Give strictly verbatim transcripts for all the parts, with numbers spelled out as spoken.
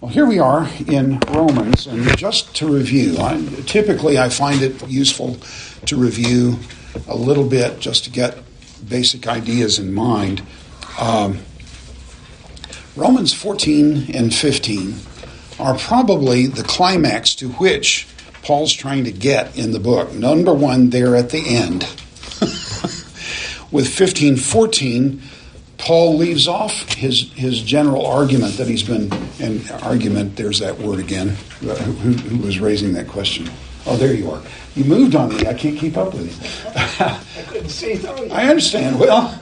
Well, here we are in Romans, and just to review, I, typically I find it useful to review a little bit just to get basic ideas in mind. Um, Romans fourteen and fifteen are probably the climax to which Paul's trying to get in the book. Number one, there at the end. With fifteen fourteen, Paul leaves off his, his general argument that he's been, and argument, there's that word again. Who, who was raising that question? Oh, there you are. You moved on me. I can't keep up with you. I couldn't see through you. I understand. Well,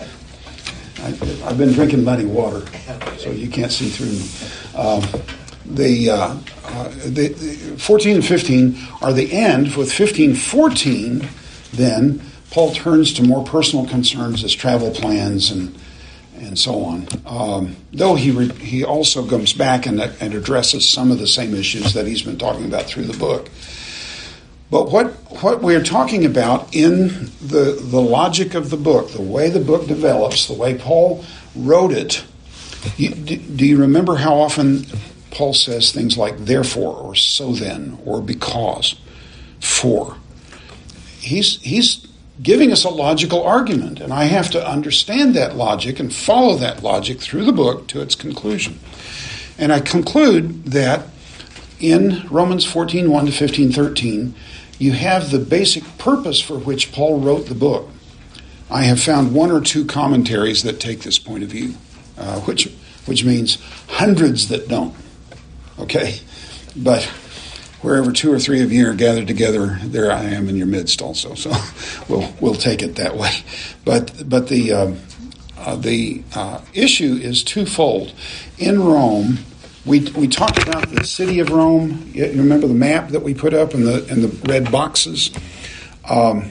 I, I've been drinking muddy water, so you can't see through me. Um, the, uh, uh, the, the fourteen and fifteen are the end. With fifteen fourteen, then, Paul turns to more personal concerns as travel plans and and so on. Um, though he re- he also comes back and, and addresses some of the same issues that he's been talking about through the book. But what what we're talking about in the the logic of the book, the way the book develops, the way Paul wrote it, you, do, do you remember how often Paul says things like therefore or so then or because, for? He's he's giving us a logical argument, and I have to understand that logic and follow that logic through the book to its conclusion. And I conclude that in Romans fourteen, one to fifteen, thirteen, you have the basic purpose for which Paul wrote the book. I have found one or two commentaries that take this point of view, uh, which which means hundreds that don't. Okay? But wherever two or three of you are gathered together, there I am in your midst also. So we'll we'll take it that way. But but the um, uh, the uh, issue is twofold. In Rome, we we talked about the city of Rome. You remember the map that we put up in the in the red boxes. Um,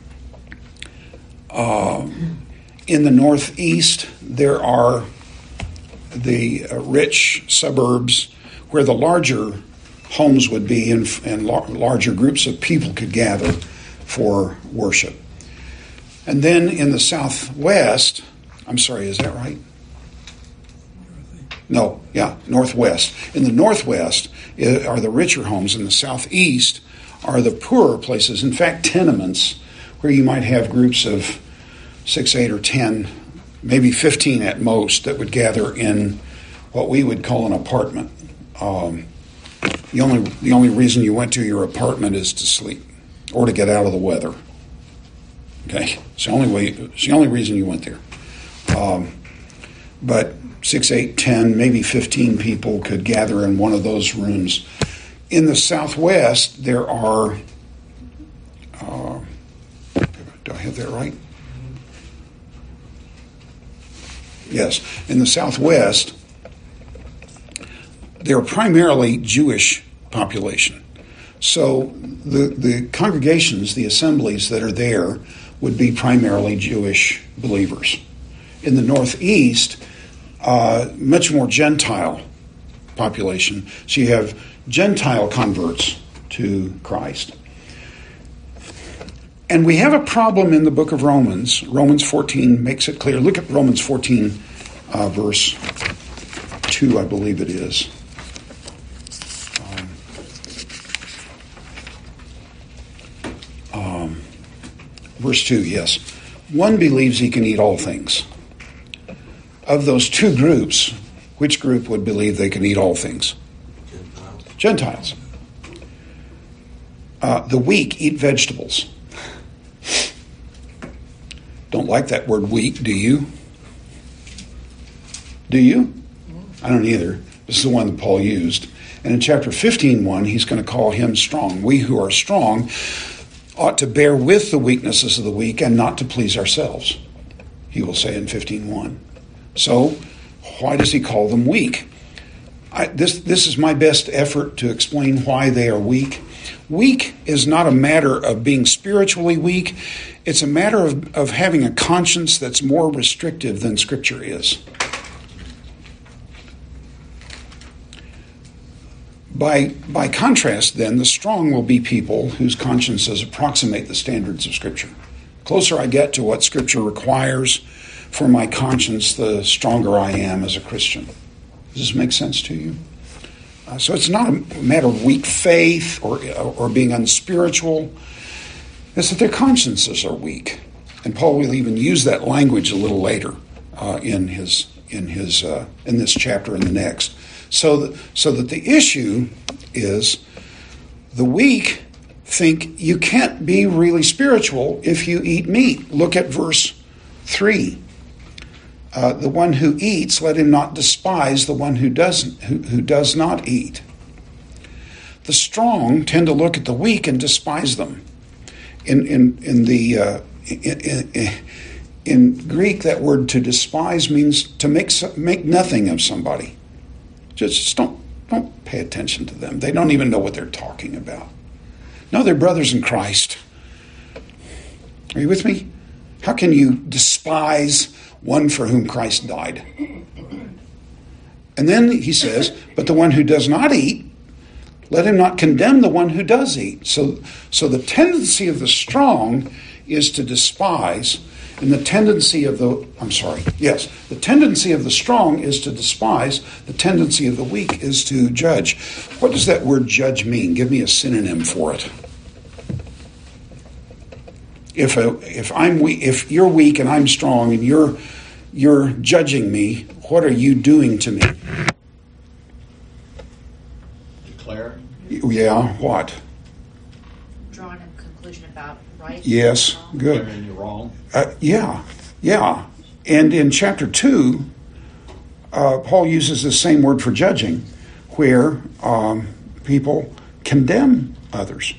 uh, in the northeast, there are the uh, rich suburbs where the larger homes would be, and, and larger groups of people could gather for worship. And then in the southwest, I'm sorry, is that right? No, yeah, northwest. In the northwest are the richer homes. In the southeast are the poorer places. In fact, tenements, where you might have groups of six, eight, or ten, maybe fifteen at most, that would gather in what we would call an apartment. Um, The only the only reason you went to your apartment is to sleep or to get out of the weather. Okay, it's the only way. It's the only reason you went there. Um, but six, eight, ten, maybe fifteen people could gather in one of those rooms. In the southwest, there are. Uh, do I have that right? Yes, in the southwest, they're primarily Jewish population. So the, the congregations, the assemblies that are there would be primarily Jewish believers. In the northeast, uh, much more Gentile population. So you have Gentile converts to Christ. And we have a problem in the book of Romans. Romans fourteen makes it clear. Look at Romans fourteen, uh, verse two, I believe it is. Verse two, yes. One believes he can eat all things. Of those two groups, which group would believe they can eat all things? Gentiles. Gentiles. Uh, the weak eat vegetables. Don't like that word weak, do you? Do you? I don't either. This is the one that Paul used. And in chapter fifteen, one, he's going to call him strong. We who are strong ought to bear with the weaknesses of the weak and not to please ourselves, he will say in fifteen one. So, why does he call them weak? I, this, this is my best effort to explain why they are weak. Weak is not a matter of being spiritually weak. It's a matter of, of having a conscience that's more restrictive than Scripture is. By, by contrast, then, the strong will be people whose consciences approximate the standards of Scripture. The closer I get to what Scripture requires for my conscience, the stronger I am as a Christian. Does this make sense to you? Uh, so it's not a matter of weak faith or, or being unspiritual. It's that their consciences are weak. And Paul will even use that language a little later uh, in his in his uh, in this chapter and the next. So that, so that the issue is the weak think you can't be really spiritual if you eat meat. Look at verse three. Uh, the one who eats, let him not despise the one who doesn't, who, who does not eat. The strong tend to look at the weak and despise them. In in in the uh, in, in, in Greek, that word to despise means to make make nothing of somebody. Just, just don't don't pay attention to them. They don't even know what they're talking about. No, they're brothers in Christ. Are you with me? How can you despise one for whom Christ died? And then he says, but the one who does not eat, let him not condemn the one who does eat. So, so the tendency of the strong is to despise, and the tendency of the, I'm sorry, yes, the tendency of the strong is to despise, the tendency of the weak is to judge. What does that word judge mean? Give me a synonym for it. If a, if I'm weak, if you're weak and I'm strong and you're you're judging me, what are you doing to me? Declaring. Yeah, what? Drawing a conclusion about right. Yes, and wrong. good. Declaring you're wrong. Uh, yeah, yeah. And in chapter two, uh, Paul uses the same word for judging, where um, people condemn others.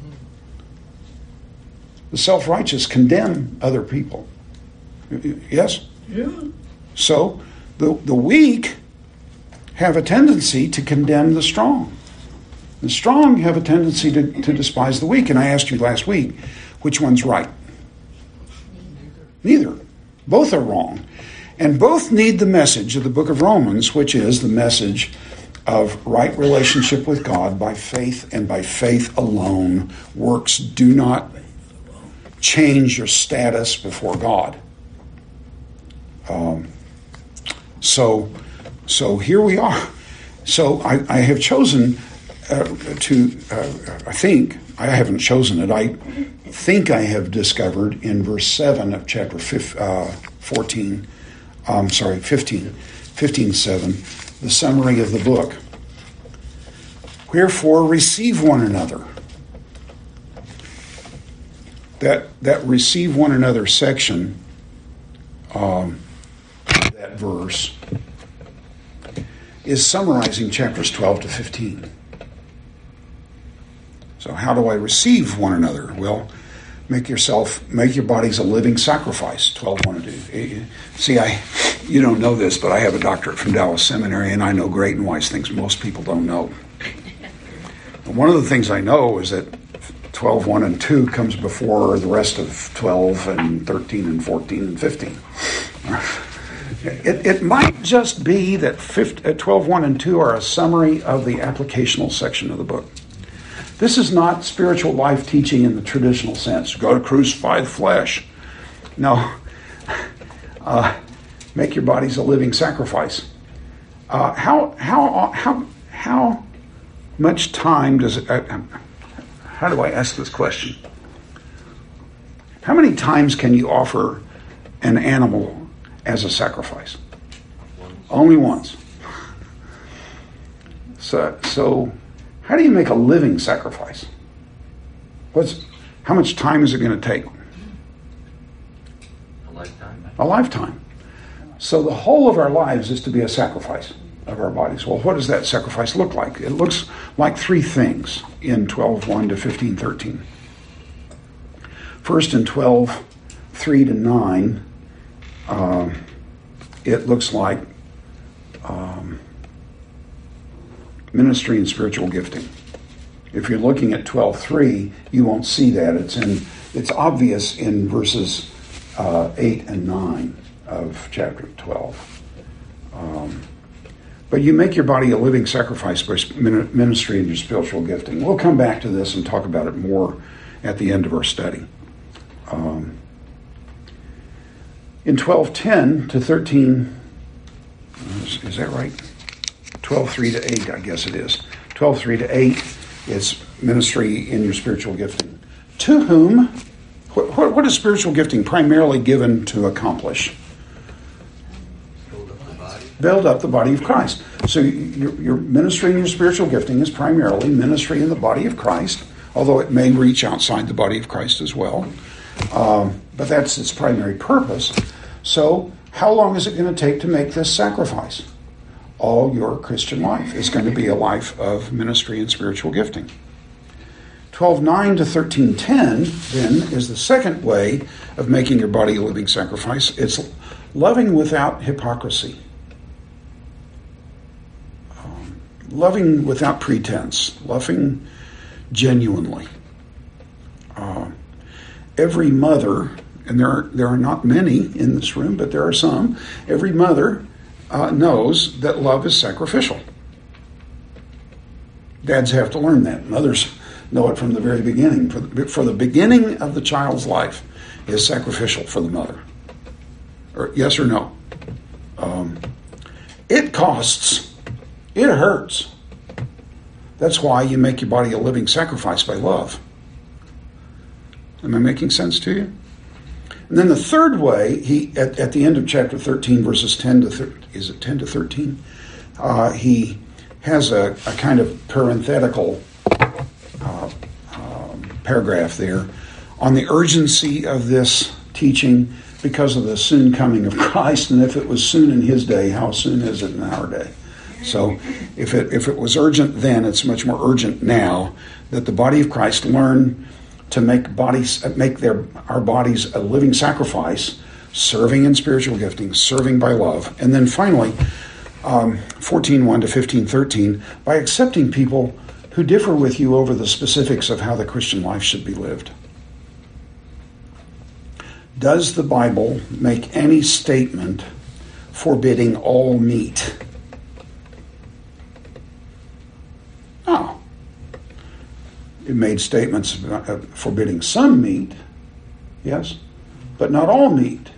The self-righteous condemn other people. Yes? Yeah. So the, the weak have a tendency to condemn the strong. The strong have a tendency to, to despise the weak. And I asked you last week, which one's right? Neither. Neither. Both are wrong. And both need the message of the book of Romans, which is the message of right relationship with God by faith and by faith alone. Works do not change your status before God. Um, so, so here we are. So I, I have chosen uh, to, uh, I think, I haven't chosen it, I think I have discovered in verse seven of chapter fourteen, I'm sorry, fifteen, fifteen seven, the summary of the book. Wherefore receive one another. That that receive one another section, um, that verse, is summarizing chapters twelve to fifteen. So how do I receive one another? Well, make yourself, make your bodies a living sacrifice, twelve one to do. See, I, you don't know this, but I have a doctorate from Dallas Seminary, and I know great and wise things most people don't know. And one of the things I know is that twelve one and two comes before the rest of twelve and thirteen and fourteen and fifteen. It, it might just be that twelve one and two are a summary of the applicational section of the book. This is not spiritual life teaching in the traditional sense. Go to crucify the flesh. No. Uh, make your bodies a living sacrifice. Uh, how how how how much time does it? Uh, how do I ask this question? How many times can you offer an animal as a sacrifice? Only once. So so. How do you make a living sacrifice? What's, how much time is it going to take? A lifetime. A lifetime. So the whole of our lives is to be a sacrifice of our bodies. Well, what does that sacrifice look like? It looks like three things in twelve one to fifteen thirteen. First, in twelve three to nine, um, it looks like um, ministry and spiritual gifting. If you're looking at twelve three, you won't see that. It's in. It's obvious in verses uh, eight and nine of chapter twelve. Um, but you make your body a living sacrifice by ministry and your spiritual gifting. We'll come back to this and talk about it more at the end of our study. Um, in twelve ten to thirteen, is, is that right? twelve three to eight, I guess it is. twelve three to eight is ministry in your spiritual gifting. To whom, what, what, what is spiritual gifting primarily given to accomplish? Build up the body. Build up the body of Christ. So your, your ministry in your spiritual gifting is primarily ministry in the body of Christ, although it may reach outside the body of Christ as well. Um, but that's its primary purpose. So how long is it going to take to make this sacrifice? All your Christian life is going to be a life of ministry and spiritual gifting. twelve nine to thirteen ten then is the second way of making your body a living sacrifice. It's loving without hypocrisy. Um, loving without pretense. Loving genuinely. Uh, every mother, and there are, there are not many in this room, but there are some, every mother uh, knows that love is sacrificial. Dads have to learn that. Mothers know it from the very beginning. For the, for the beginning of the child's life is sacrificial for the mother. Or yes or no? Um, it costs. It hurts. That's why you make your body a living sacrifice by love. Am I making sense to you? And then the third way, he at, at the end of chapter thirteen, verses ten to thirteen, is it ten to thirteen? Uh, he has a, a kind of parenthetical uh, um, paragraph there on the urgency of this teaching because of the soon coming of Christ. And if it was soon in his day, how soon is it in our day? So if it if it was urgent then, it's much more urgent now that the body of Christ learn to make bodies make their our bodies a living sacrifice, serving in spiritual gifting, serving by love. And then finally, um, fourteen one to fifteen thirteen, by accepting people who differ with you over the specifics of how the Christian life should be lived. Does the Bible make any statement forbidding all meat? No. It made statements about forbidding some meat, yes, but not all meat.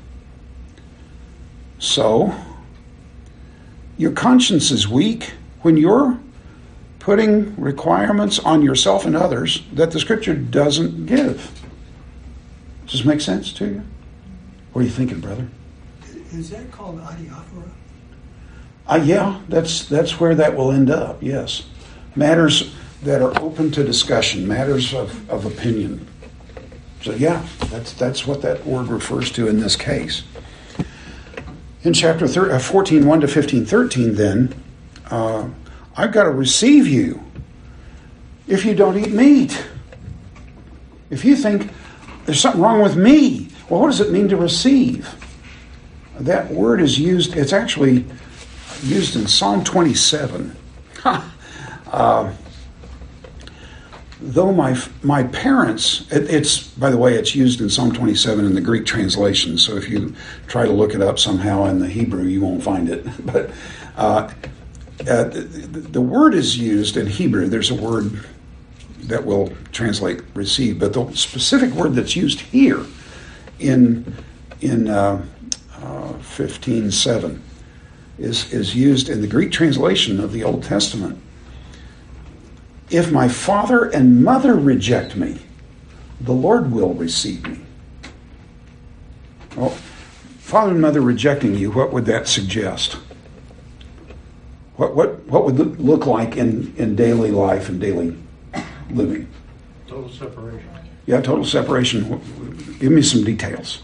So, your conscience is weak when you're putting requirements on yourself and others that the Scripture doesn't give. Does this make sense to you? What are you thinking, brother? Is that called adiaphora? Uh, yeah, that's that's where that will end up, yes. Matters that are open to discussion, matters of, of opinion. So yeah, that's that's what that word refers to in this case. In chapter thir- uh, fourteen, one to fifteen, thirteen then, uh, I've got to receive you if you don't eat meat. If you think there's something wrong with me, well, what does it mean to receive? That word is used, it's actually used in Psalm twenty-seven. uh, Though my my parents, it, it's, by the way, it's used in Psalm twenty-seven in the Greek translation, so if you try to look it up somehow in the Hebrew, you won't find it. But uh, uh, the, the word is used in Hebrew. There's a word that will translate receive, but the specific word that's used here in in uh, uh, fifteen seven is, is used in the Greek translation of the Old Testament. If my father and mother reject me, the Lord will receive me. Well, father and mother rejecting you, what would that suggest? What what what would it look like in, in daily life and daily living? Total separation. Yeah, total separation. Give me some details.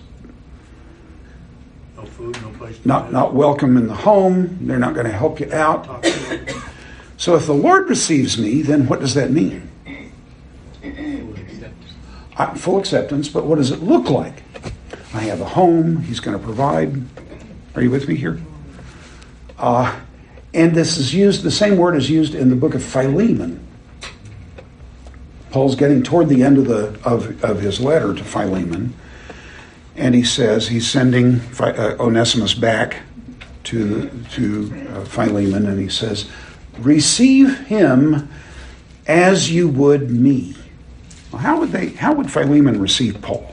No food, no place to Not live. not welcome in the home. They're not going to help you out. Talk to them. So if the Lord receives me, then what does that mean? I, full acceptance, but what does it look like? I have a home. He's going to provide. Are you with me here? Uh, and this is used, the same word is used in the book of Philemon. Paul's getting toward the end of the of, of his letter to Philemon, and he says he's sending uh, Onesimus back to to uh, Philemon, and he says, receive him as you would me. Well, how would they? How would Philemon receive Paul?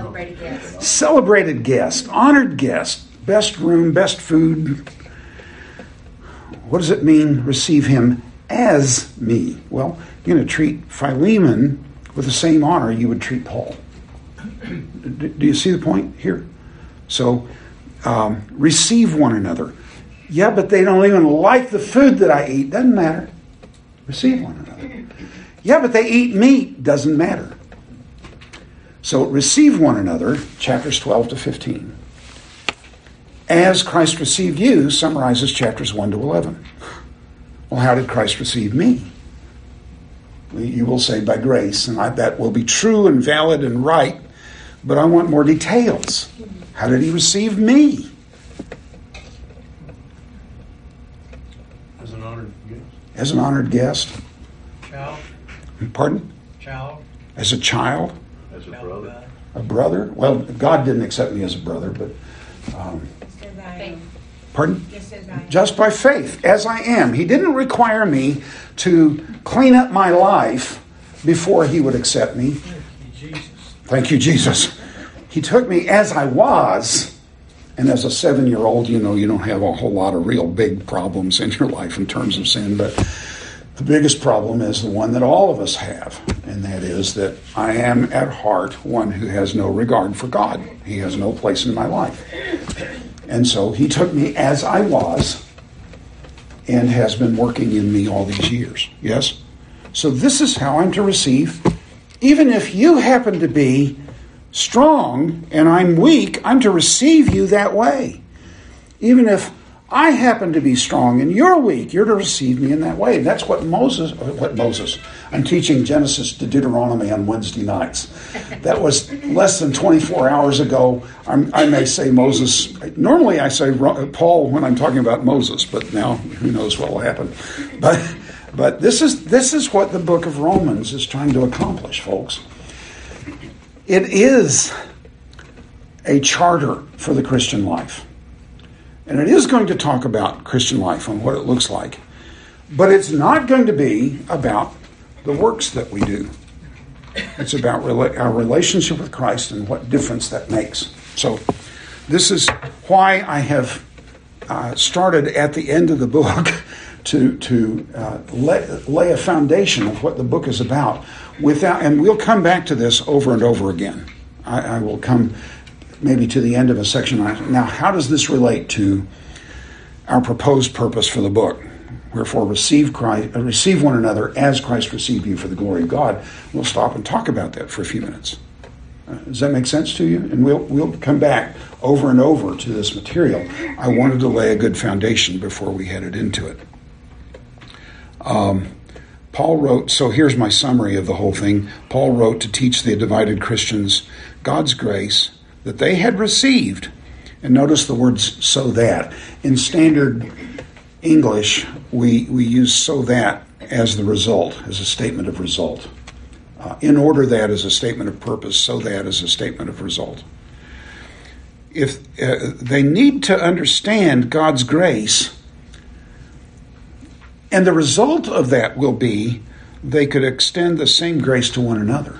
Celebrated guest. Celebrated guest, honored guest, best room, best food. what does it mean, receive him as me? Well, you're going to treat Philemon with the same honor you would treat Paul. Do you see the point here? So, um, receive one another. Yeah, but they don't even like the food that I eat. Doesn't matter. Receive one another. Yeah, but they eat meat. Doesn't matter. So, receive one another, chapters twelve to fifteen. As Christ received you, summarizes chapters one to eleven. Well, how did Christ receive me? You will say by grace, and I, that will be true and valid and right, but I want more details. How did he receive me? As an honored guest. As an honored guest. Child. Pardon? Child. As a child? As a brother. A brother? Well, God didn't accept me as a brother, but... Um, Faith. pardon? Just as I am. Just by faith, as I am. He didn't require me to clean up my life before he would accept me. Thank you, Jesus. Thank you, Jesus. He took me as I was, and as a seven-year-old, you know, you don't have a whole lot of real big problems in your life in terms of sin, but the biggest problem is the one that all of us have, and that is that I am at heart one who has no regard for God. He has no place in my life. And so he took me as I was and has been working in me all these years. Yes? So this is how I'm to receive. Even if you happen to be strong and I'm weak, I'm to receive you that way. Even if I happen to be strong and you're weak, you're to receive me in that way. And that's what Moses, what Moses, I'm teaching Genesis to Deuteronomy on Wednesday nights. That was less than twenty-four hours ago. I'm, I may say Moses. Normally I say Paul when I'm talking about Moses, but now who knows what will happen. But but this is this is what the book of Romans is trying to accomplish, folks. It is a charter for the Christian life. And it is going to talk about Christian life and what it looks like. But it's not going to be about the works that we do. It's about rela- our relationship with Christ and what difference that makes. So this is why I have uh, started at the end of the book to, to uh, lay, lay a foundation of what the book is about. Without, and we'll come back to this over and over again. I, I will come maybe to the end of a section. Now, how does this relate to our proposed purpose for the book? Wherefore, receive Christ, uh, receive one another as Christ received you for the glory of God. We'll stop and talk about that for a few minutes. Uh, does that make sense to you? And we'll we'll come back over and over to this material. I wanted to lay a good foundation before we headed into it. Um, Paul wrote, so here's my summary of the whole thing. Paul wrote to teach the divided Christians God's grace that they had received. And notice the words so that. In standard English, we, we use so that as the result, as a statement of result. Uh, in order that is a statement of purpose, so that is a statement of result. If uh, they need to understand God's grace, and the result of that will be they could extend the same grace to one another.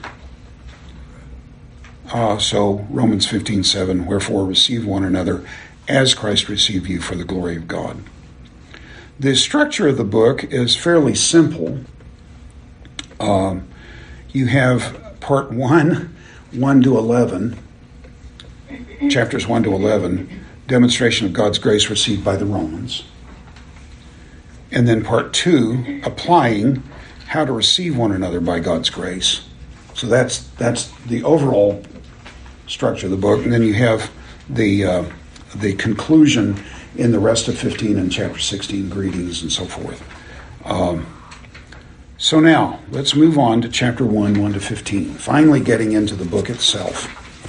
Uh, so Romans fifteen seven, wherefore receive one another as Christ received you for the glory of God. The structure of the book is fairly simple. Um, you have part one, one to eleven, chapters one to eleven, demonstration of God's grace received by the Romans. And then part two, applying how to receive one another by God's grace. So that's that's the overall structure of the book. And then you have the uh, the conclusion in the rest of fifteen and chapter sixteen, greetings and so forth. Um, so now, let's move on to chapter one, one to fifteen, finally getting into the book itself.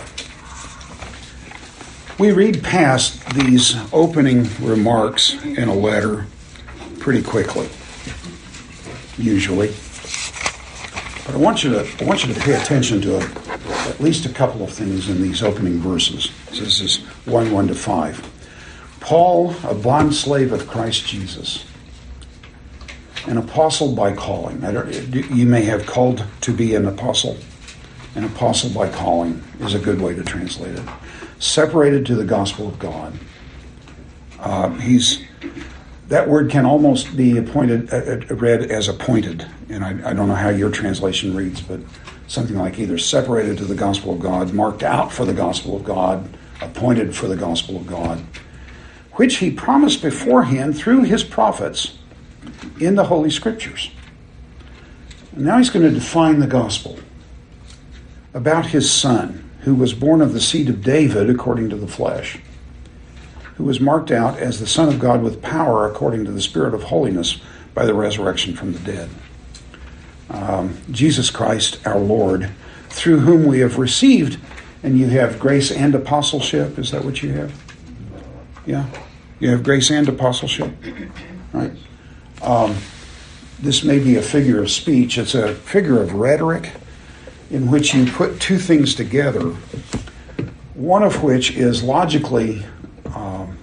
We read past these opening remarks in a letter pretty quickly, usually. But I want you to I want you to pay attention to a, at least a couple of things in these opening verses. So this is one, one to five. Paul, a bondslave of Christ Jesus, an apostle by calling. I don't, you may have called to be an apostle. An apostle by calling is a good way to translate it. Separated to the gospel of God. Uh, he's that word can almost be appointed, uh, read as appointed. And I, I don't know how your translation reads, but something like either separated to the gospel of God, marked out for the gospel of God, appointed for the gospel of God, which he promised beforehand through his prophets in the Holy Scriptures. And now he's going to define the gospel about his Son, who was born of the seed of David according to the flesh, who was marked out as the Son of God with power according to the Spirit of holiness by the resurrection from the dead. Um, Jesus Christ, our Lord, through whom we have received, and you have grace and apostleship. Is that what you have? Yeah. You have grace and apostleship. Right. Um, this may be a figure of speech. It's a figure of rhetoric in which you put two things together, one of which is logically um,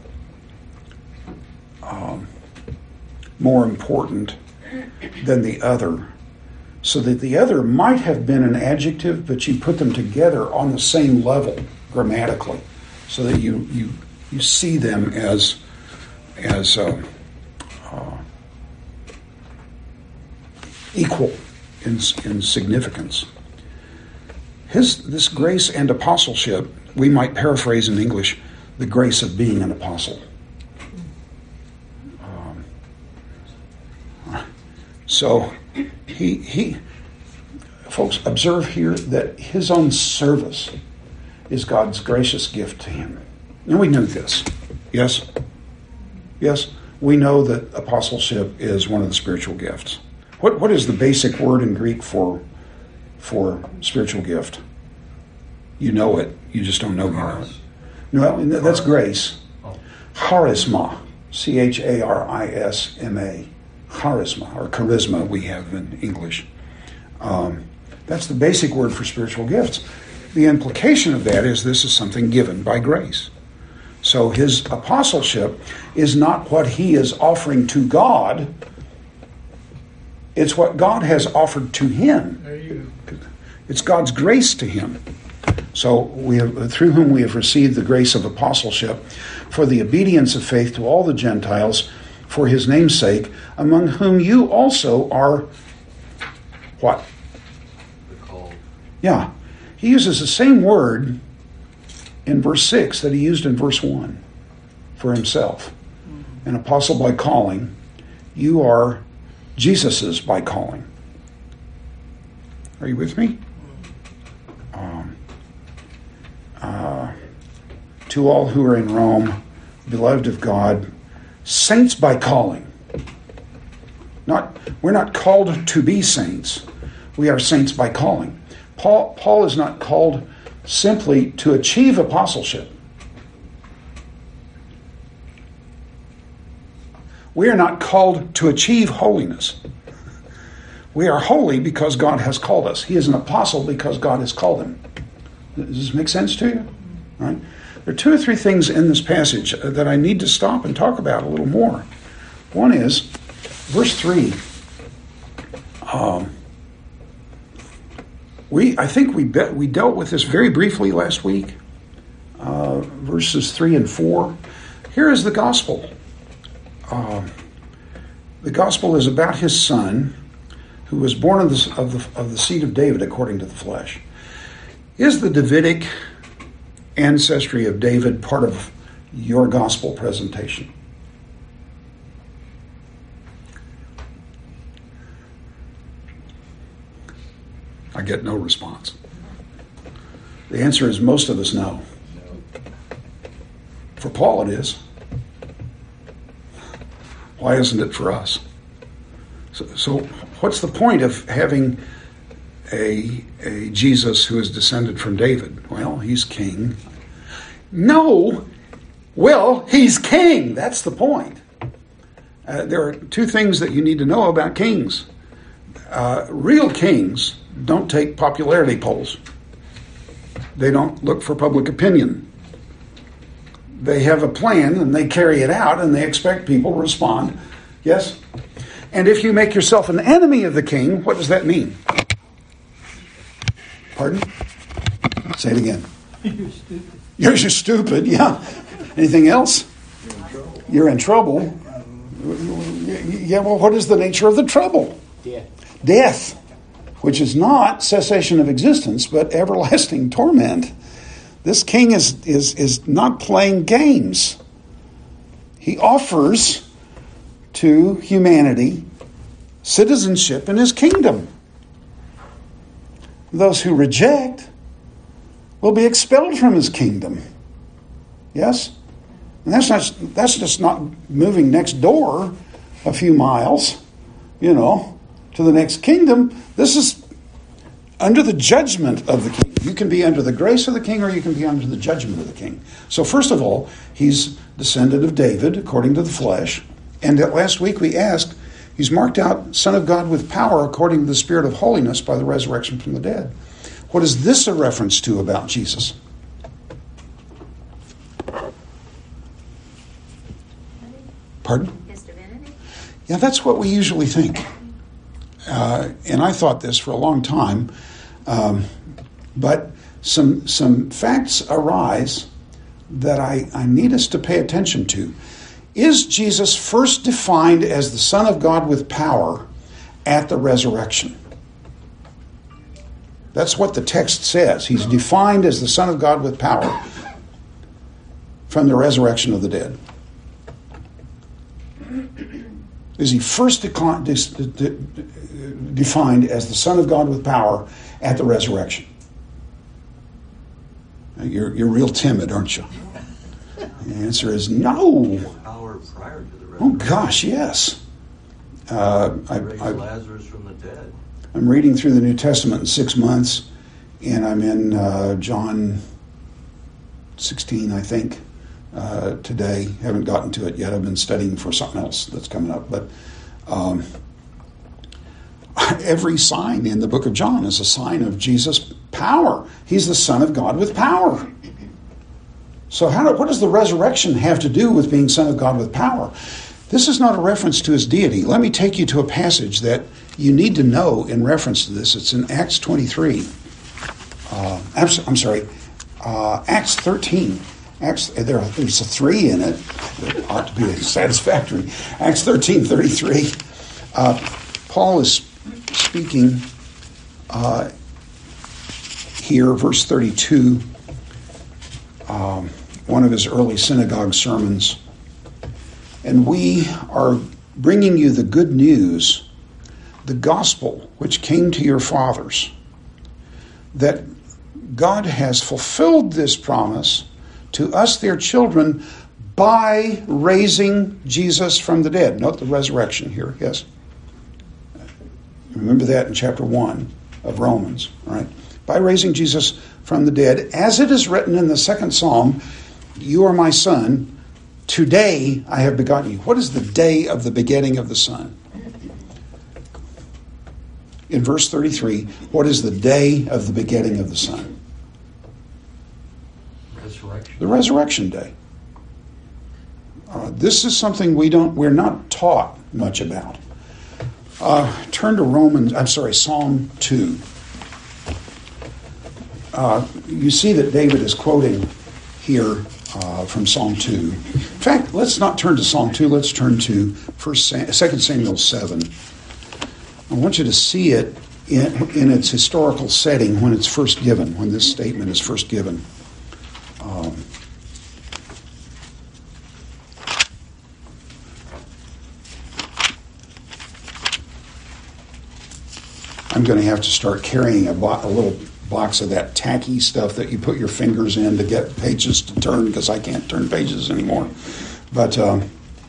um, more important than the other, so that the other might have been an adjective, but you put them together on the same level grammatically, so that you you, you see them as as uh, uh, equal in in significance. His this grace and apostleship, we might paraphrase in English, the grace of being an apostle. Um, so he he folks, observe here that his own service is God's gracious gift to him. And we know this. Yes? Yes? We know that apostleship is one of the spiritual gifts. What what is the basic word in Greek for for spiritual gift? You know it. You just don't know you know it. No, that's grace. Charisma. C H A R I S M A. Charisma, or charisma we have in English. Um, that's the basic word for spiritual gifts. The implication of that is this is something given by grace. So his apostleship is not what he is offering to God. It's what God has offered to him. There you go. It's God's grace to him. So we have, through whom we have received the grace of apostleship for the obedience of faith to all the Gentiles for his name's sake, among whom you also are what? The call. Yeah. He uses the same word in verse six that he used in verse one for himself. An apostle by calling. You are Jesus's by calling. Are you with me? Um, uh, to all who are in Rome, beloved of God, saints by calling. Not, we're not called to be saints. We are saints by calling. Paul, Paul is not called simply to achieve apostleship. We are not called to achieve holiness. We are holy because God has called us. He is an apostle because God has called him. Does this make sense to you? All right. There are two or three things in this passage that I need to stop and talk about a little more. One is verse three. Um, we, I think we be, we dealt with this very briefly last week. Uh, verses three and four. Here is the gospel. Uh, the gospel is about his Son, who was born of the, of the of the seed of David according to the flesh. Is the Davidic ancestry of David part of your gospel presentation? I get no response. The answer is most of us know. For Paul it is. Why isn't it for us? So, so what's the point of having a, a Jesus who is descended from David? Well, he's king. No! Well, he's king. That's the point. Uh, there are two things that you need to know about kings. Uh, real kings don't take popularity polls. They don't look for public opinion. They have a plan and they carry it out and they expect people to respond. Yes? And if you make yourself an enemy of the king, what does that mean? Pardon? Say it again. You're stupid. You're just stupid, yeah. Anything else? You're in trouble. Yeah, well, what is the nature of the trouble? Death. Death, which is not cessation of existence, but everlasting torment. This king is, is, is not playing games. He offers to humanity citizenship in his kingdom. Those who reject will be expelled from his kingdom. Yes? And that's not, that's just not moving next door a few miles, you know, to the next kingdom. This is under the judgment of the king. You can be under the grace of the king, or you can be under the judgment of the king. So first of all, he's descendant of David according to the flesh. And that last week we asked, he's marked out Son of God with power according to the Spirit of holiness by the resurrection from the dead. What is this a reference to about Jesus? Pardon? His divinity? Yeah, that's what we usually think. Uh, and I thought this for a long time. Um, but some some facts arise that I, I need us to pay attention to. Is Jesus first defined as the Son of God with power at the resurrection? That's what the text says. He's defined as the Son of God with power from the resurrection of the dead. Is he first declined, de- de- defined as the Son of God with power at the resurrection? You're, you're real timid, aren't you? The answer is no. Power prior to the Oh resurrection. gosh, yes. Uh, I, Raised I, Lazarus from the dead. I'm reading through the New Testament in six months, and I'm in uh, John sixteen, I think, uh, today. Haven't gotten to it yet. I've been studying for something else that's coming up. But um, every sign in the book of John is a sign of Jesus' power. He's the Son of God with power. So how do, what does the resurrection have to do with being Son of God with power? This is not a reference to his deity. Let me take you to a passage that you need to know in reference to this. It's in Acts twenty-three. Uh, I'm, I'm sorry, uh, Acts thirteen. Acts, there, there's a three in it. That ought to be satisfactory. Acts thirteen thirty-three. Uh, Paul is speaking uh, here, verse thirty-two, um, one of his early synagogue sermons. And we are bringing you the good news, the gospel which came to your fathers, that God has fulfilled this promise to us, their children, by raising Jesus from the dead. Note the resurrection here, yes? Remember that in chapter one of Romans, right? By raising Jesus from the dead, as it is written in the second psalm, you are my son, today I have begotten you. What is the day of the begetting of the Son? In verse thirty-three, what is the day of the begetting of the Son? Resurrection. The resurrection day. Uh, this is something we don't, we're not taught much about. Uh, turn to Romans, I'm sorry, Psalm two. Uh, you see that David is quoting here uh, from Psalm two. In fact, let's not turn to Psalm two, let's turn to First Sam- Second Samuel seven. I want you to see it in, in its historical setting when it's first given, when this statement is first given. Um, I'm going to have to start carrying a, bo- a little box of that tacky stuff that you put your fingers in to get pages to turn, because I can't turn pages anymore. But um,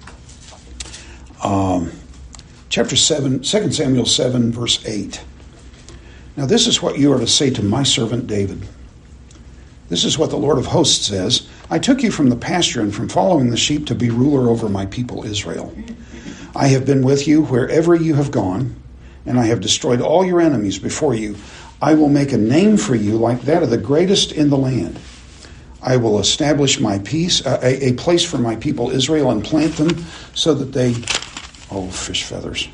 um, chapter seven, Second Samuel seven, verse eight. Now this is what you are to say to my servant David. This is what the Lord of hosts says. I took you from the pasture and from following the sheep to be ruler over my people Israel. I have been with you wherever you have gone, and I have destroyed all your enemies before you. I will make a name for you like that of the greatest in the land. I will establish my peace, uh, a, a place for my people Israel, and plant them so that they... Oh, fish feathers.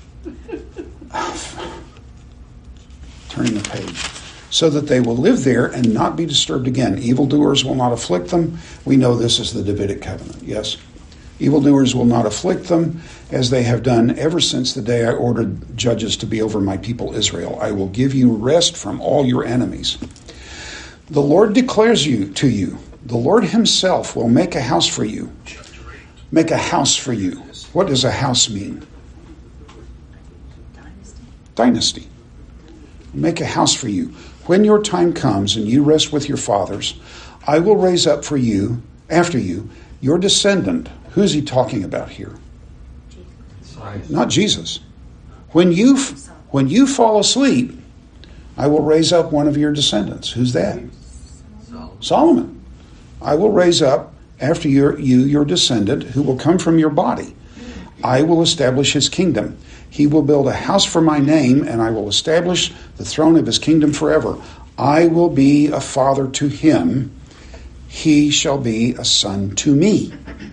Turning the page. So that they will live there and not be disturbed again. Evildoers will not afflict them. We know this is the Davidic covenant, yes? Evildoers will not afflict them, as they have done ever since the day I ordered judges to be over my people Israel. I will give you rest from all your enemies. The Lord declares you to you, the Lord himself will make a house for you. Make a house for you. What does a house mean? Dynasty. Dynasty. Make a house for you. When your time comes and you rest with your fathers, I will raise up for you, after you, your descendant. Who's he talking about here? Jesus. Not Jesus. When you when you fall asleep, I will raise up one of your descendants. Who's that? Solomon. Solomon. I will raise up after your, you your descendant who will come from your body. I will establish his kingdom. He will build a house for my name, and I will establish the throne of his kingdom forever. I will be a father to him. He shall be a son to me.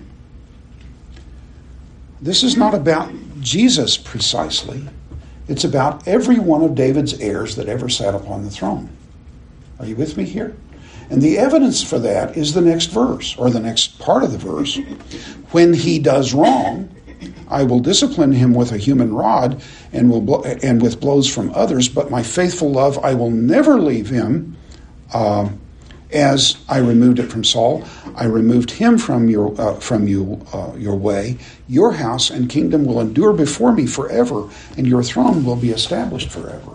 This is not about Jesus precisely. It's about every one of David's heirs that ever sat upon the throne. Are you with me here? And the evidence for that is the next verse, or the next part of the verse. When he does wrong, I will discipline him with a human rod and will blo- and with blows from others, but my faithful love I will never leave him. Uh, as I removed it from Saul, I removed him from your uh, from you uh, your way. Your house and kingdom will endure before me forever, and your throne will be established forever.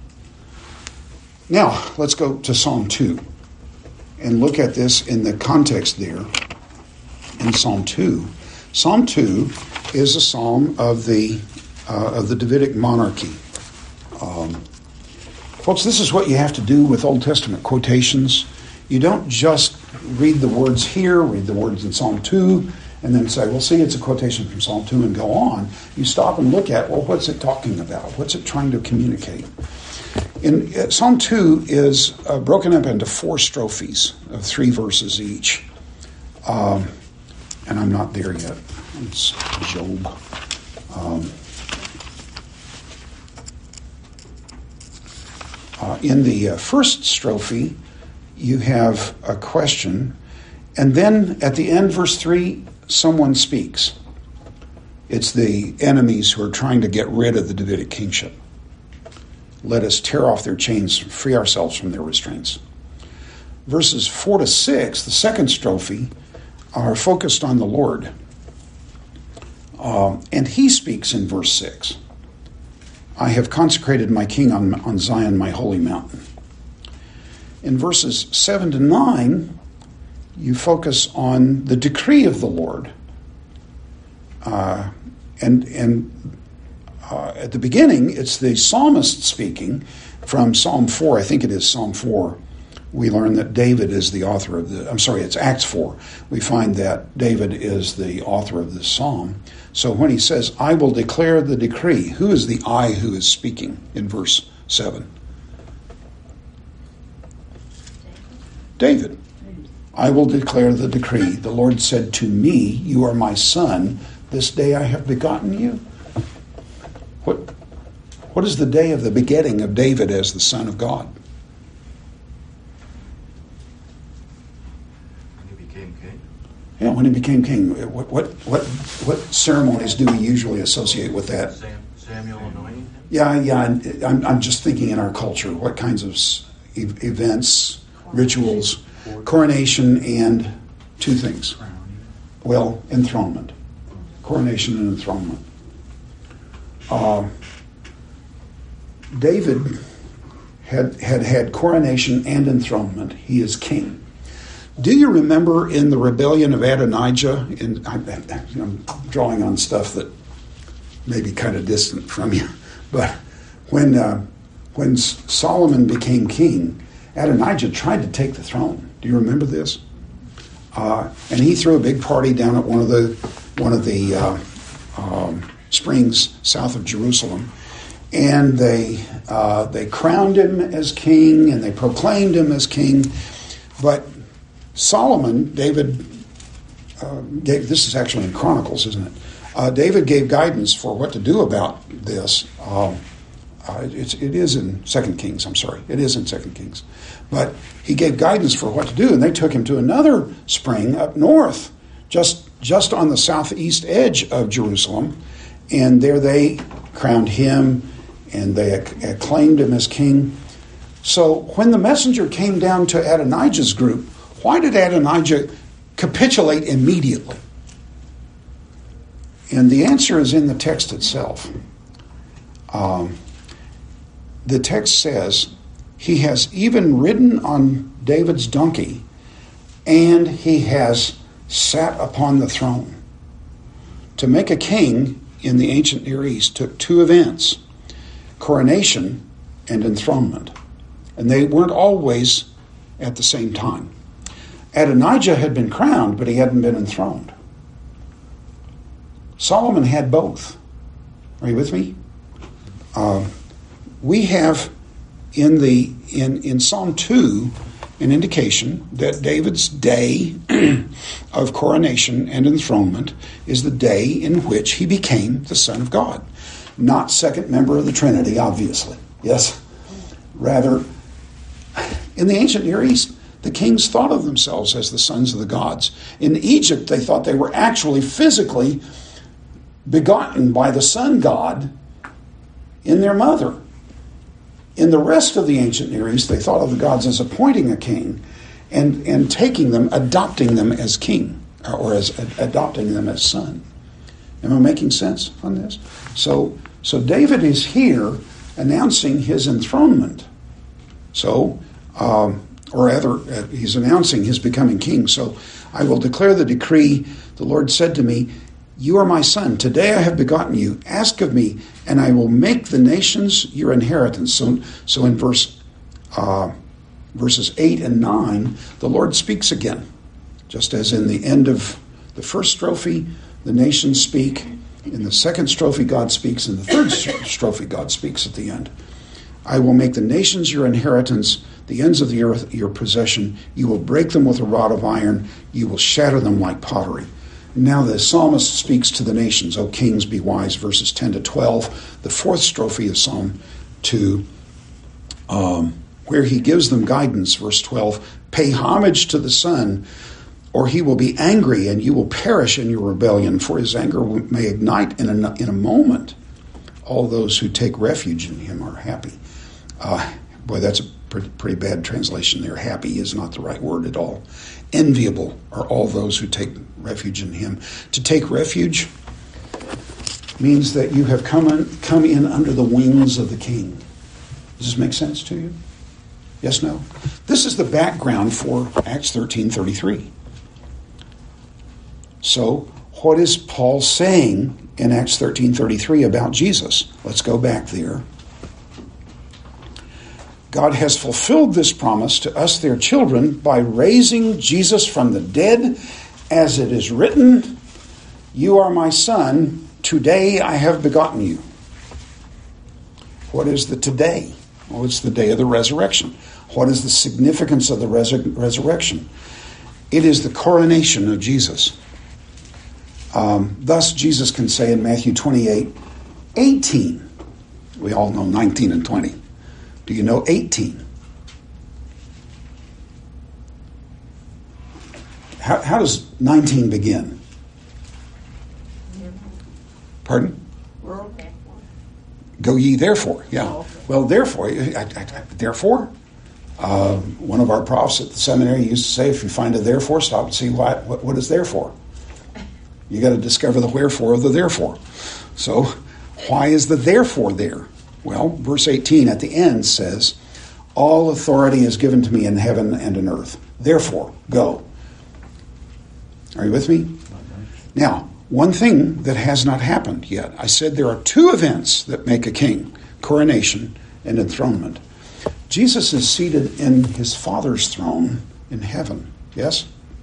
Now let's go to Psalm two and look at this in the context there. In Psalm two, Psalm two is a psalm of the uh, of the Davidic monarchy. Um, folks, this is what you have to do with Old Testament quotations. You don't just read the words here, read the words in Psalm two, and then say, well, see, it's a quotation from Psalm two, and go on. You stop and look at, well, what's it talking about? What's it trying to communicate? In uh, Psalm two is uh, broken up into four strophes of three verses each. Um, and I'm not there yet. It's Job. Um, uh, in the uh, first strophe, you have a question, and then at the end, verse three, someone speaks. It's the enemies who are trying to get rid of the Davidic kingship. Let us tear off their chains, free ourselves from their restraints. Verses four to six, the second strophe, are focused on the Lord. Um, and he speaks in verse six. I have consecrated my king on, on Zion, my holy mountain. In verses seven to nine, you focus on the decree of the Lord. Uh, and and uh, at the beginning, it's the psalmist speaking from Psalm four. I think it is Psalm four. We learn that David is the author of the, I'm sorry, it's Acts four. We find that David is the author of this psalm. So when he says, I will declare the decree, who is the I who is speaking in verse seven? David. I will declare the decree. The Lord said to me, you are my son. This day I have begotten you. What, what is the day of the begetting of David as the son of God? When he became king. Yeah, when he became king. What what what, what ceremonies do we usually associate with that? Sam, Samuel anointing him? Yeah, yeah. I'm, I'm just thinking in our culture, what kinds of e- events, rituals, coronation, and two things. Well, enthronement. Coronation and enthronement. Uh, David had, had had coronation and enthronement. He is king. Do you remember in the rebellion of Adonijah? In, I, I'm drawing on stuff that may be kind of distant from you, but when uh, when Solomon became king, Adonijah tried to take the throne. Do you remember this? Uh, and he threw a big party down at one of the one of the uh, um, springs south of Jerusalem, and they uh, they crowned him as king and they proclaimed him as king. But Solomon, David uh, gave. This is actually in Chronicles, isn't it? Uh, David gave guidance for what to do about this. Um, Uh, it's, it is in Second Kings, I'm sorry. It is in Second Kings. But he gave guidance for what to do, and they took him to another spring up north, just just on the southeast edge of Jerusalem, and there they crowned him, and they acc- acclaimed him as king. So when the messenger came down to Adonijah's group, why did Adonijah capitulate immediately? And the answer is in the text itself. Um, the text says, he has even ridden on David's donkey, and he has sat upon the throne. To make a king in the ancient Near East took two events, coronation and enthronement. And they weren't always at the same time. Adonijah had been crowned, but he hadn't been enthroned. Solomon had both. Are you with me? Uh, we have in the in, in Psalm two an indication that David's day of coronation and enthronement is the day in which he became the Son of God. Not second member of the Trinity, obviously. Yes? Rather, in the ancient Near East, the kings thought of themselves as the sons of the gods. In Egypt, they thought they were actually physically begotten by the sun god in their mother. In the rest of the ancient Near East, they thought of the gods as appointing a king and, and taking them, adopting them as king, or as adopting them as son. Am I making sense on this? So, so David is here announcing his enthronement. So, um, or rather, uh, he's announcing his becoming king. So, I will declare the decree. The Lord said to me, you are my son. Today I have begotten you. Ask of me, and I will make the nations your inheritance. So, so in verse uh, verses eight and nine, the Lord speaks again. Just as in the end of the first strophe, the nations speak. In the second strophe, God speaks. In the third strophe, God speaks at the end. I will make the nations your inheritance, the ends of the earth your possession. You will break them with a rod of iron. You will shatter them like pottery. Now the psalmist speaks to the nations, O kings, be wise, verses ten to twelve. The fourth strophe of Psalm two, um, where he gives them guidance, verse twelve. Pay homage to the Son, or he will be angry, and you will perish in your rebellion, for his anger may ignite in a, in a moment. All those who take refuge in him are happy. Uh, boy, that's a pretty, pretty bad translation there. Happy is not the right word at all. Enviable are all those who take refuge in him. To take refuge means that you have come in, come in under the wings of the king. Does this make sense to you? Yes, no? This is the background for Acts thirteen thirty-three. So, what is Paul saying in Acts thirteen thirty-three about Jesus? Let's go back there. God has fulfilled this promise to us, their children, by raising Jesus from the dead, as it is written, you are my son, today I have begotten you. What is the today? Well, it's the day of the resurrection. What is the significance of the resur- resurrection? It is the coronation of Jesus. Um, thus, Jesus can say in Matthew twenty-eight, eighteen. We all know nineteen and twenty. Do you know eighteen? How, how does nineteen begin? Pardon? Go ye therefore. Yeah. Well, therefore, I, I, I, therefore, uh, one of our profs at the seminary used to say, if you find a therefore, stop and see what what, what is therefore. You got to discover the wherefore of the therefore. So, why is the therefore there? Well, verse eighteen at the end says, all authority is given to me in heaven and in earth. Therefore, go. Are you with me? Now, one thing that has not happened yet. I said there are two events that make a king, coronation and enthronement. Jesus is seated in his Father's throne in heaven. Yes?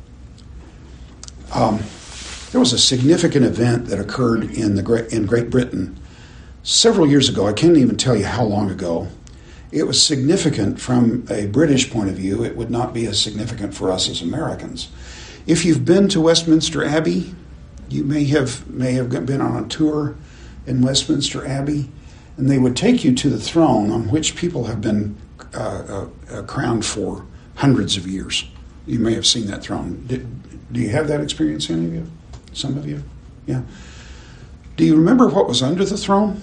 Um, there was a significant event that occurred in the Great, in Great Britain several years ago. I can't even tell you how long ago. It was significant from a British point of view. It would not be as significant for us as Americans. If you've been to Westminster Abbey, you may have may have been on a tour in Westminster Abbey, and they would take you to the throne on which people have been uh, uh, uh, crowned for hundreds of years. You may have seen that throne. Did, do you have that experience, any of you? Some of you? Yeah. Do you remember what was under the throne?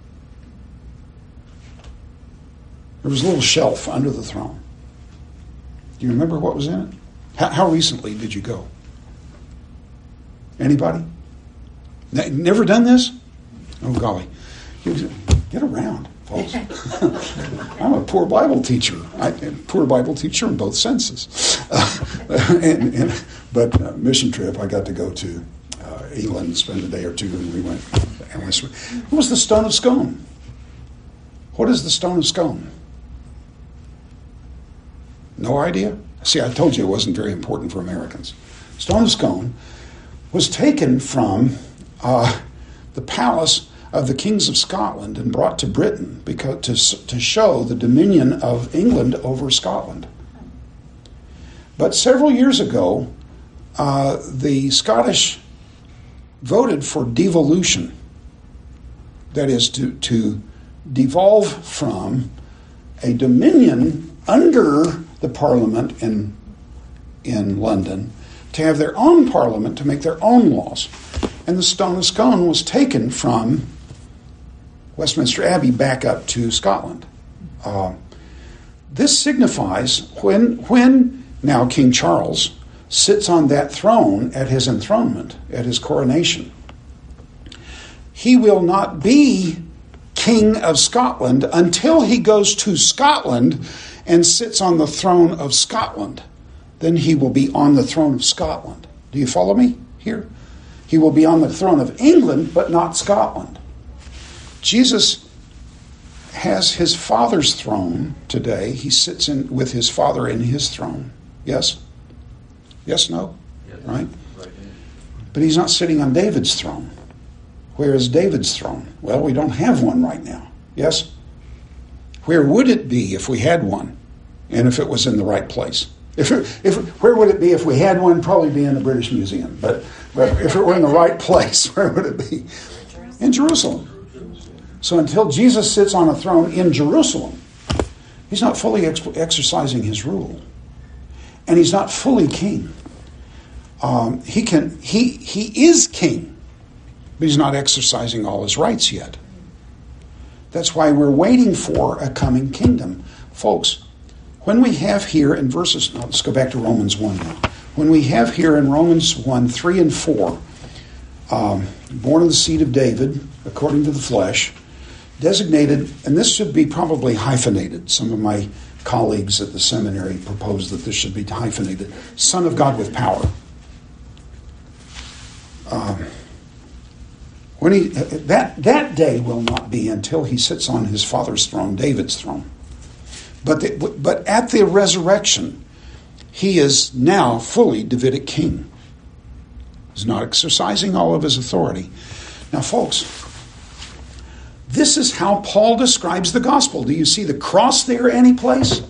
There was a little shelf under the throne. Do you remember what was in it? How, how recently did you go? Anybody? Never done this? Oh, golly. Get around, folks. I'm a poor Bible teacher. I, poor Bible teacher in both senses. Uh, and, and, but uh, mission trip, I got to go to uh, England and spend a day or two, and we went. And we, what was the Stone of Scone? What is the Stone of Scone? No idea? See, I told you it wasn't very important for Americans. Stone of Scone was taken from uh, the palace of the kings of Scotland and brought to Britain because to, to show the dominion of England over Scotland. But several years ago, uh, the Scottish voted for devolution. That is, to, to devolve from a dominion under the Parliament in, in London to have their own Parliament to make their own laws. And the Stone of Scone was taken from Westminster Abbey back up to Scotland. Uh, this signifies when, when now King Charles sits on that throne at his enthronement, at his coronation, he will not be King of Scotland until he goes to Scotland and sits on the throne of Scotland. Then he will be on the throne of Scotland. Do you follow me here? He will be on the throne of England, but not Scotland. Jesus has his Father's throne today. He sits in with his Father in his throne. Yes? Yes, no? Yes. Right? But he's not sitting on David's throne. Where is David's throne? Well, we don't have one right now. Yes? Where would it be if we had one? And if it was in the right place? If it, if where would it be if we had one? Probably be in the British Museum. But, but if it were in the right place, where would it be? In Jerusalem. So until Jesus sits on a throne in Jerusalem, he's not fully ex- exercising his rule. And he's not fully king. Um, he can he he is king, but he's not exercising all his rights yet. That's why we're waiting for a coming kingdom. Folks, when we have here in verses, no, let's go back to Romans one now. When we have here in Romans one, three and four, um, born of the seed of David, according to the flesh, designated, and this should be probably hyphenated. Some of my colleagues at the seminary proposed that this should be hyphenated. Son of God with power. Um, when he that that day will not be until he sits on his father's throne, David's throne. But the, but at the resurrection, he is now fully Davidic king. He's not exercising all of his authority. Now, folks, this is how Paul describes the gospel. Do you see the cross there any place?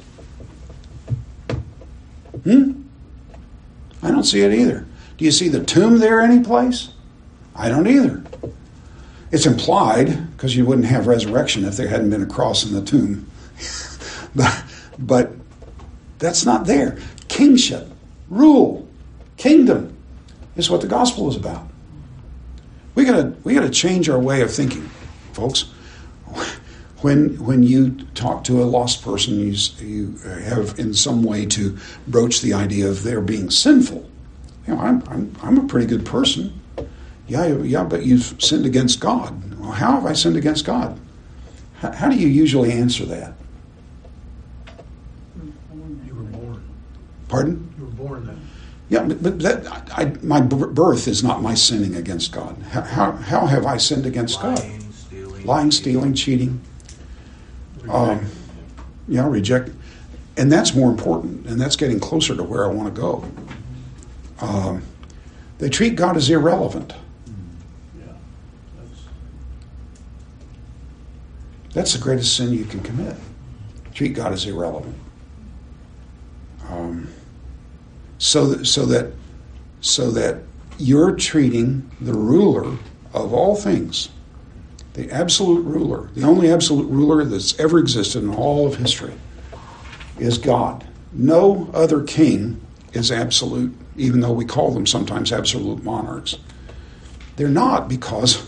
Hmm? I don't see it either. Do you see the tomb there any place? I don't either. It's implied, because you wouldn't have resurrection if there hadn't been a cross in the tomb. but, but that's not there. Kingship, rule, kingdom is what the gospel is about. We gotta we gotta change our way of thinking, folks. When when you talk to a lost person, you you have in some way to broach the idea of their being sinful. You know, I'm I'm I'm a pretty good person. Yeah, yeah, but you've sinned against God. Well, how have I sinned against God? How, how do you usually answer that? You were born. Pardon? You were born then. Yeah, but, but that, I, my birth is not my sinning against God. How, how, how have I sinned against God? Lying, stealing, Lying, stealing, cheating. Um, yeah, reject. And that's more important, and that's getting closer to where I want to go. Um, they treat God as irrelevant. Yeah. That's, That's the greatest sin you can commit. Treat God as irrelevant. Um, so that, so that, so that you're treating the ruler of all things, the absolute ruler, the only absolute ruler that's ever existed in all of history, is God. No other king is absolute, even though we call them sometimes absolute monarchs. They're not, because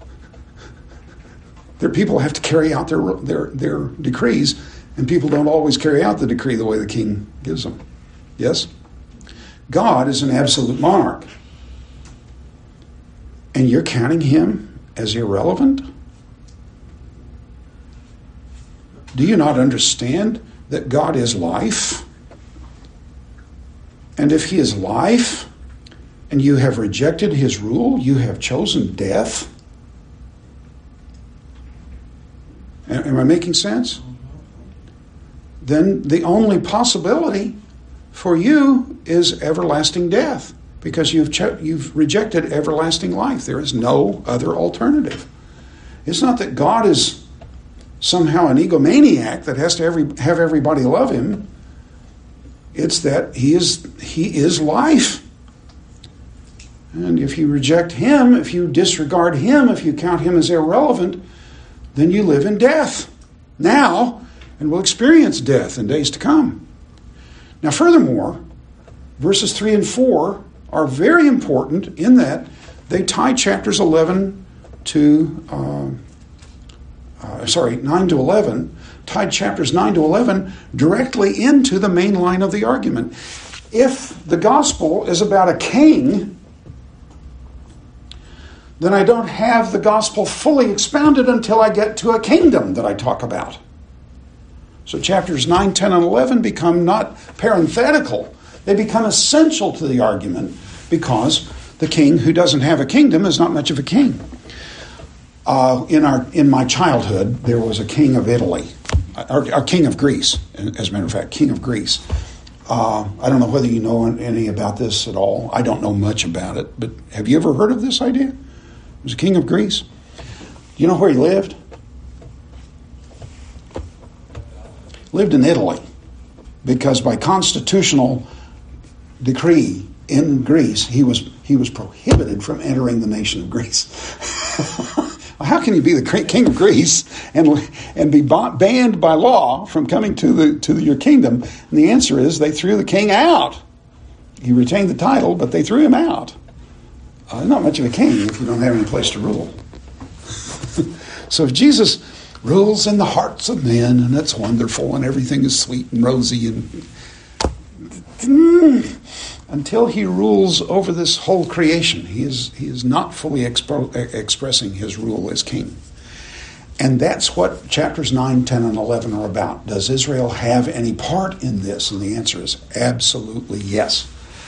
their people have to carry out their, their, their decrees, and people don't always carry out the decree the way the king gives them. Yes? God is an absolute monarch. And you're counting him as irrelevant? Do you not understand that God is life? And if he is life, and you have rejected his rule, you have chosen death? Am I making sense? Then the only possibility for you is everlasting death, because you've cho- you've rejected everlasting life. There is no other alternative. It's not that God is somehow an egomaniac that has to every, have everybody love him. It's that he is he is life. And if you reject him, if you disregard him, if you count him as irrelevant, then you live in death now, and will experience death in days to come. Now, furthermore, verses three and four are very important in that they tie chapters eleven to, uh, uh, sorry, nine to eleven, tied chapters nine to eleven directly into the main line of the argument. If the gospel is about a king, then I don't have the gospel fully expounded until I get to a kingdom that I talk about. So chapters nine, ten, and eleven become not parenthetical. They become essential to the argument, because the king who doesn't have a kingdom is not much of a king. Uh, in our in my childhood, there was a king of Italy, or, or king of Greece, as a matter of fact, king of Greece. Uh, I don't know whether you know any about this at all. I don't know much about it, but have you ever heard of this idea? He was a king of Greece. Do you know where he lived? Lived in Italy, because by constitutional decree in Greece, he was he was prohibited from entering the nation of Greece. Well, how can you be the king of Greece and and be banned by law from coming to the to your kingdom? And the answer is they threw the king out. He retained the title, but they threw him out. Uh, not much of a king if you don't have any place to rule. So if Jesus rules in the hearts of men, and that's wonderful, and everything is sweet and rosy, and mm, until he rules over this whole creation, he is he is not fully expo- expressing his rule as king. And that's what chapters nine, ten, and eleven are about. Does Israel have any part in this? And the answer is absolutely yes.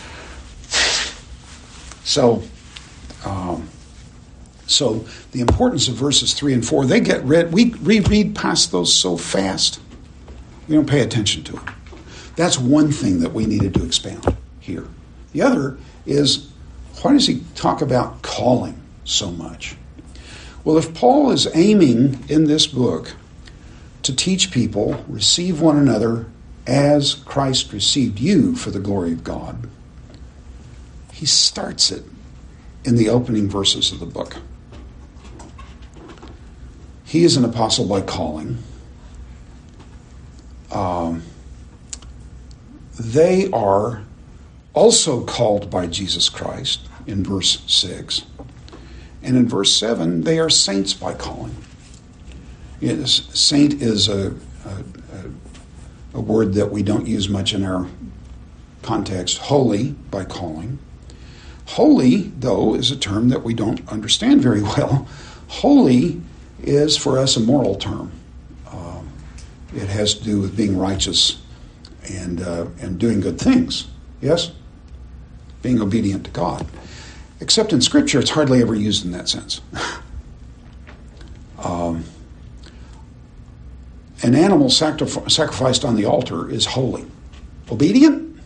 So, um, so the importance of verses three and four, they get read. We reread past those so fast, we don't pay attention to them. That's one thing that we needed to expound here. The other is, why does he talk about calling so much? Well, if Paul is aiming in this book to teach people, receive one another as Christ received you for the glory of God, he starts it in the opening verses of the book. He is an apostle by calling. Um, they are also called by Jesus Christ in verse six. And in verse seven, they are saints by calling. It is, saint is a, a, a word that we don't use much in our context. Holy by calling. Holy, though, is a term that we don't understand very well. Holy is for us a moral term. Um, it has to do with being righteous and uh, and doing good things. Yes? Being obedient to God. Except in Scripture, it's hardly ever used in that sense. um, an animal sacrif- sacrificed on the altar is holy. Obedient?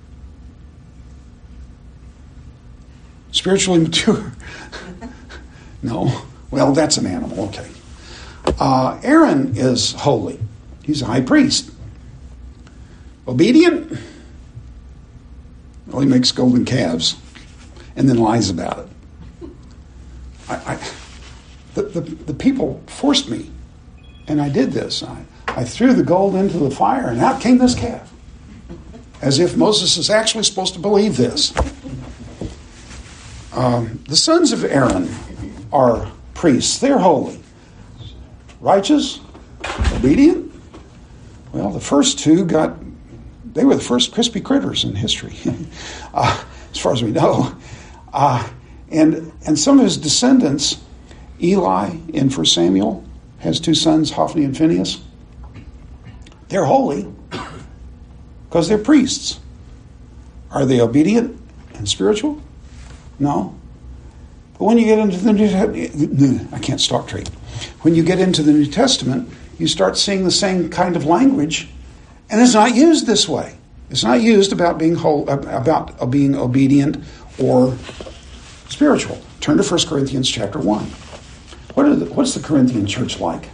Spiritually mature? No. Well, that's an animal. Okay. Uh, Aaron is holy. He's a high priest. Obedient? Well, he makes golden calves and then lies about it. I, I, the, the, the people forced me, and I did this. I, I threw the gold into the fire, and out came this calf. As if Moses is actually supposed to believe this. Um, the sons of Aaron are priests. They're holy. Righteous? Obedient? Well, the first two got, they were the first crispy critters in history, uh, as far as we know. Uh, and and some of his descendants, Eli in First Samuel has two sons, Hophni and Phinehas. They're holy because they're priests. Are they obedient and spiritual? No. But when you get into the New, I can't stop straight. When you get into the New Testament, you start seeing the same kind of language, and it's not used this way. It's not used about being whole, about being obedient or spiritual. Turn to First Corinthians chapter one. What are the, what's the Corinthian church like?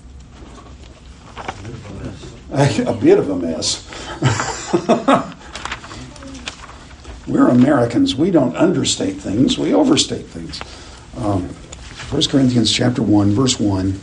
A bit of a mess. We're Americans. We don't understate things. We overstate things. Um, First Corinthians chapter one, verse one.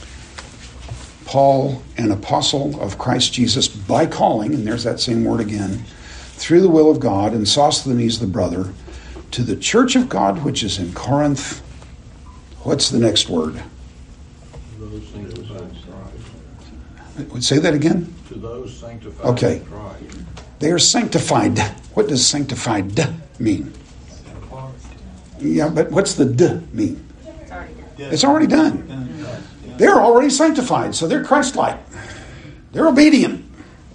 Paul, an apostle of Christ Jesus, by calling, and there's that same word again, through the will of God, and Sosthenes the brother, to the church of God which is in Corinth. What's the next word? Those sanctified in Christ. Say that again? To those sanctified Okay. in Christ. They are sanctified. What does sanctified mean? Yeah, but what's the d mean? It's already done. It's already done. They're already sanctified, so they're Christ-like. They're obedient.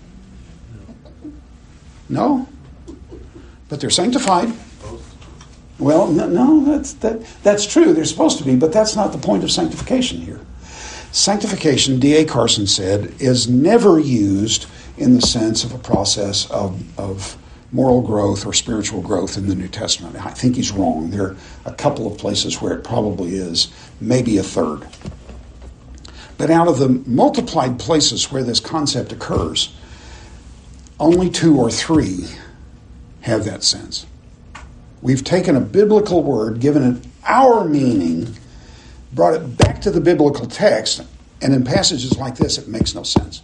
No? But they're sanctified. Well, no, no that's that, that's true. They're supposed to be, but that's not the point of sanctification here. Sanctification, D A Carson said, is never used in the sense of a process of, of moral growth or spiritual growth in the New Testament. I think he's wrong. There are a couple of places where it probably is, maybe a third. But out of the multiplied places where this concept occurs, only two or three have that sense. We've taken a biblical word, given it our meaning, brought it back to the biblical text, and in passages like this, it makes no sense.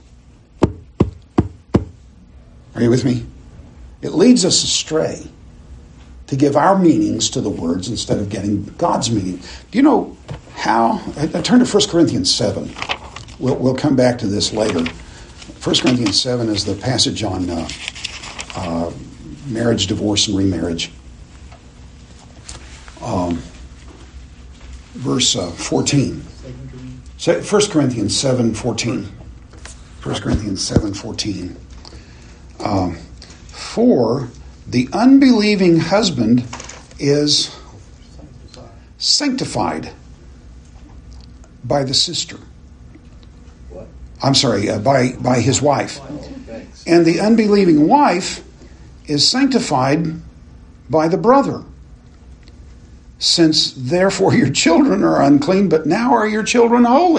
Are you with me? It leads us astray to give our meanings to the words instead of getting God's meaning. Do you know how? I, I turn to First Corinthians seven. We'll, we'll come back to this later. First Corinthians seven is the passage on uh, uh, marriage, divorce, and remarriage. Um, verse uh, fourteen. First Corinthians seven fourteen. First Corinthians seven fourteen. Um, for the unbelieving husband is sanctified by the sister. What? I'm sorry, uh, by by his wife, Oh, thanks. and the unbelieving wife is sanctified by the brother. Since therefore your children are unclean, but now are your children holy.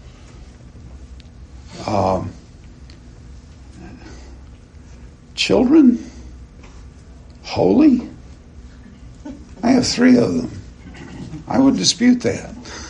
Um, children holy? I have three of them. I would dispute that.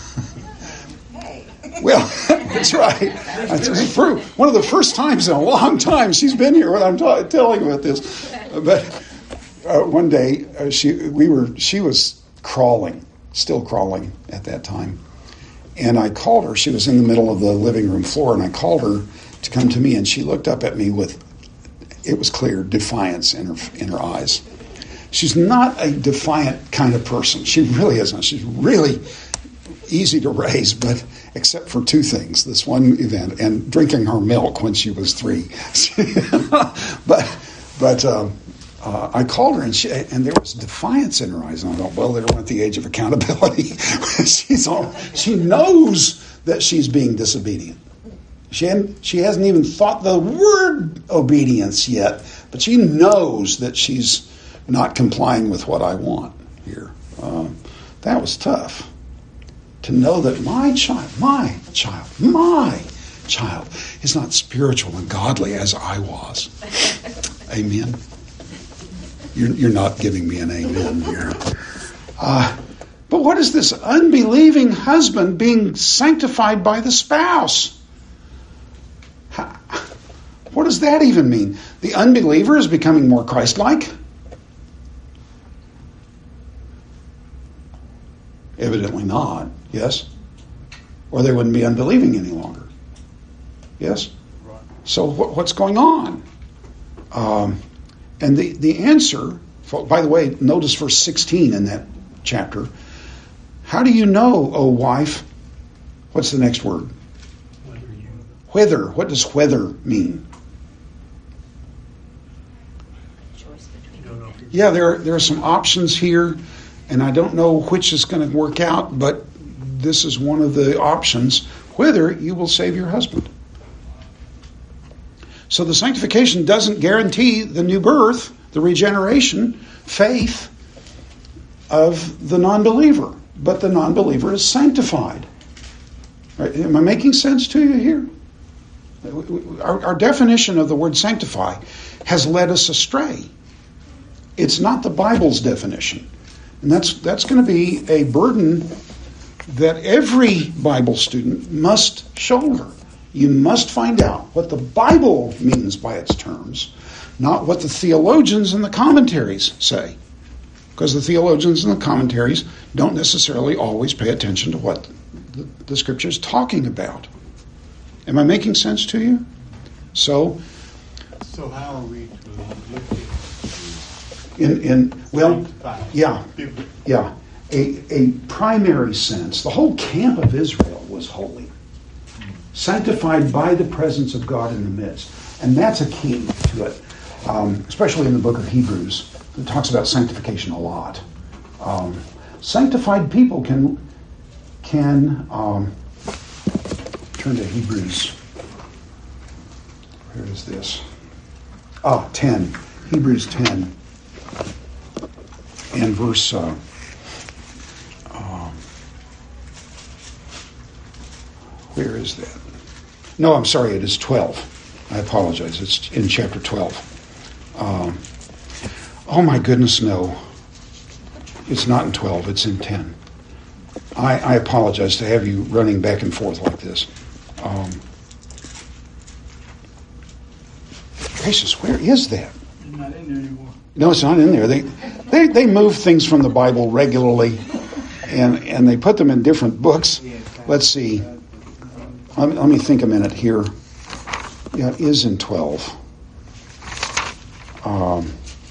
Well, that's right. That's true. One of the first times in a long time she's been here when I'm ta- telling about this. But uh, one day uh, she we were she was crawling, still crawling at that time, and I called her. She was in the middle of the living room floor, and I called her to come to me, and she looked up at me with, it was clear, defiance in her in her eyes. She's not a defiant kind of person. She really isn't. She's really easy to raise, but except for two things, this one event and drinking her milk when she was three. but but um, uh, I called her, and she, and there was defiance in her eyes. And I thought, well, they're at the age of accountability. she's all, she knows that she's being disobedient. She hadn't, she hasn't even thought the word obedience yet, but she knows that she's not complying with what I want here. Um, that was tough. To know that my child, my child, my child is not spiritual and godly as I was. Amen. You're, you're not giving me an amen here. Uh, but what is this unbelieving husband being sanctified by the spouse? How, what does that even mean? The unbeliever is becoming more Christ-like? Evidently not. Yes? Or they wouldn't be unbelieving any longer. Yes? Right. So what, what's going on? Um, and the, the answer, by the way, notice verse sixteen in that chapter. How do you know, O wife? What's the next word? Whether you Whether. What does whether mean? Choice between don't know if you Yeah, there, there are some options here, and I don't know which is going to work out, but this is one of the options, whether you will save your husband. So the sanctification doesn't guarantee the new birth, the regeneration, faith of the non-believer, but the non-believer is sanctified. Right? Am I making sense to you here? Our, our definition of the word sanctify has led us astray. It's not the Bible's definition. And that's that's going to be a burden that every Bible student must shoulder. You must find out what the Bible means by its terms, not what the theologians and the commentaries say. Because the theologians and the commentaries don't necessarily always pay attention to what the, the Scripture is talking about. Am I making sense to you? So, So how are we to look at in, in well, sanctified? yeah, Biblically? yeah, a, a primary sense, the whole camp of Israel was holy, sanctified by the presence of God in the midst. And that's a key to it, um, especially in the book of Hebrews. It talks about sanctification a lot. Um, sanctified people can can um, turn to Hebrews. Where is this? Ah, ten. Hebrews ten. And verse... Uh, uh, where is that? No, I'm sorry, it is twelve. I apologize. It's in chapter twelve. Um, oh my goodness, no. It's not in twelve, it's in ten. I, I apologize to have you running back and forth like this. Um, gracious, where is that? It's not in there anymore. No, it's not in there. They, they they move things from the Bible regularly, and and they put them in different books. Let's see. Let me, let me think a minute here. Yeah, it is in twelve. Um,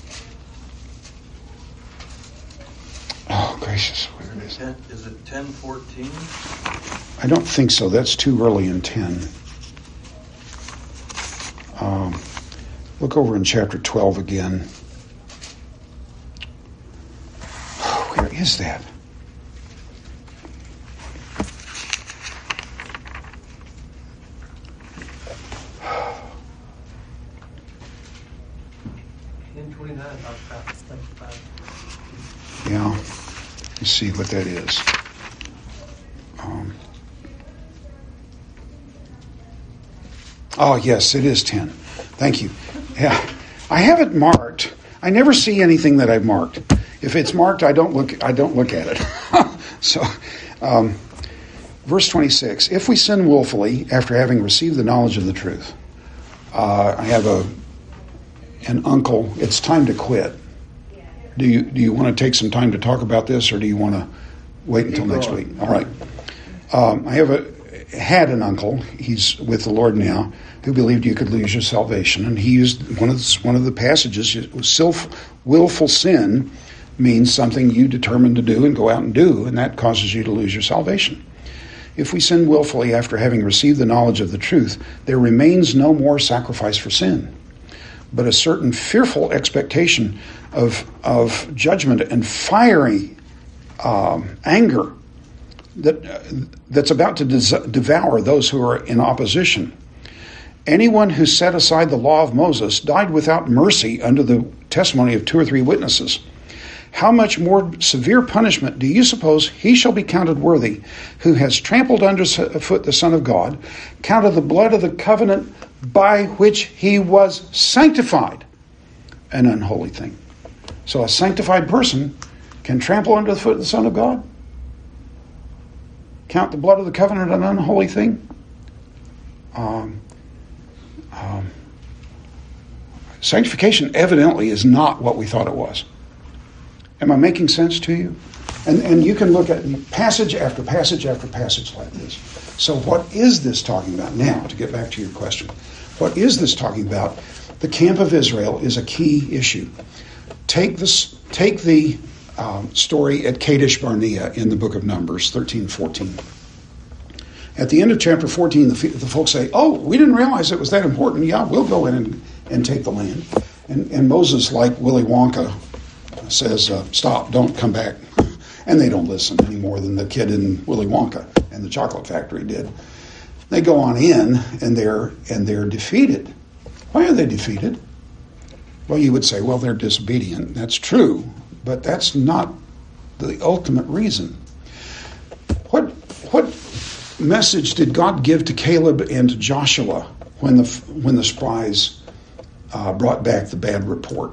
oh, gracious, where is it? Ten, is it ten fourteen? I don't think so. That's too early in ten. Um, look over in chapter twelve again. Where is that? Yeah, let's see what that is. Um, oh, yes, it is ten. Thank you. Yeah, I have it marked. I never see anything that I've marked. If it's marked, I don't look. I don't look at it. So, um, verse twenty-six: If we sin willfully after having received the knowledge of the truth, uh, I have a an uncle. It's time to quit. Do you do you want to take some time to talk about this, or do you want to wait until next week? All right. Um, I have a had an uncle. He's with the Lord now, who believed you could lose your salvation, and he used one of the, one of the passages. Self willful sin means something you determine to do and go out and do, and that causes you to lose your salvation. If we sin willfully after having received the knowledge of the truth, there remains no more sacrifice for sin, but a certain fearful expectation of of judgment and fiery um, anger that uh, that's about to des- devour those who are in opposition. Anyone who set aside the law of Moses died without mercy under the testimony of two or three witnesses. How much more severe punishment do you suppose he shall be counted worthy, who has trampled underfoot the Son of God, counted the blood of the covenant by which he was sanctified, an unholy thing? So a sanctified person can trample under the foot of the Son of God? Count the blood of the covenant an unholy thing? Um, um, sanctification evidently is not what we thought it was. Am I making sense to you? And, and you can look at passage after passage after passage like this. So what is this talking about? Now, to get back to your question, what is this talking about? The camp of Israel is a key issue. Take this, take the um, story at Kadesh Barnea in the book of Numbers, thirteen fourteen. At the end of chapter fourteen, the, the folks say, oh, we didn't realize it was that important. Yeah, we'll go in and, and take the land. And, and Moses, like Willy Wonka, says, uh, stop, don't come back. And they don't listen any more than the kid in Willy Wonka and the chocolate factory did. They go on in, and they're and they're defeated. Why are they defeated? Well, you would say, well, they're disobedient. That's true, but that's not the ultimate reason. What what message did God give to Caleb and to Joshua when the when the spies uh, brought back the bad report?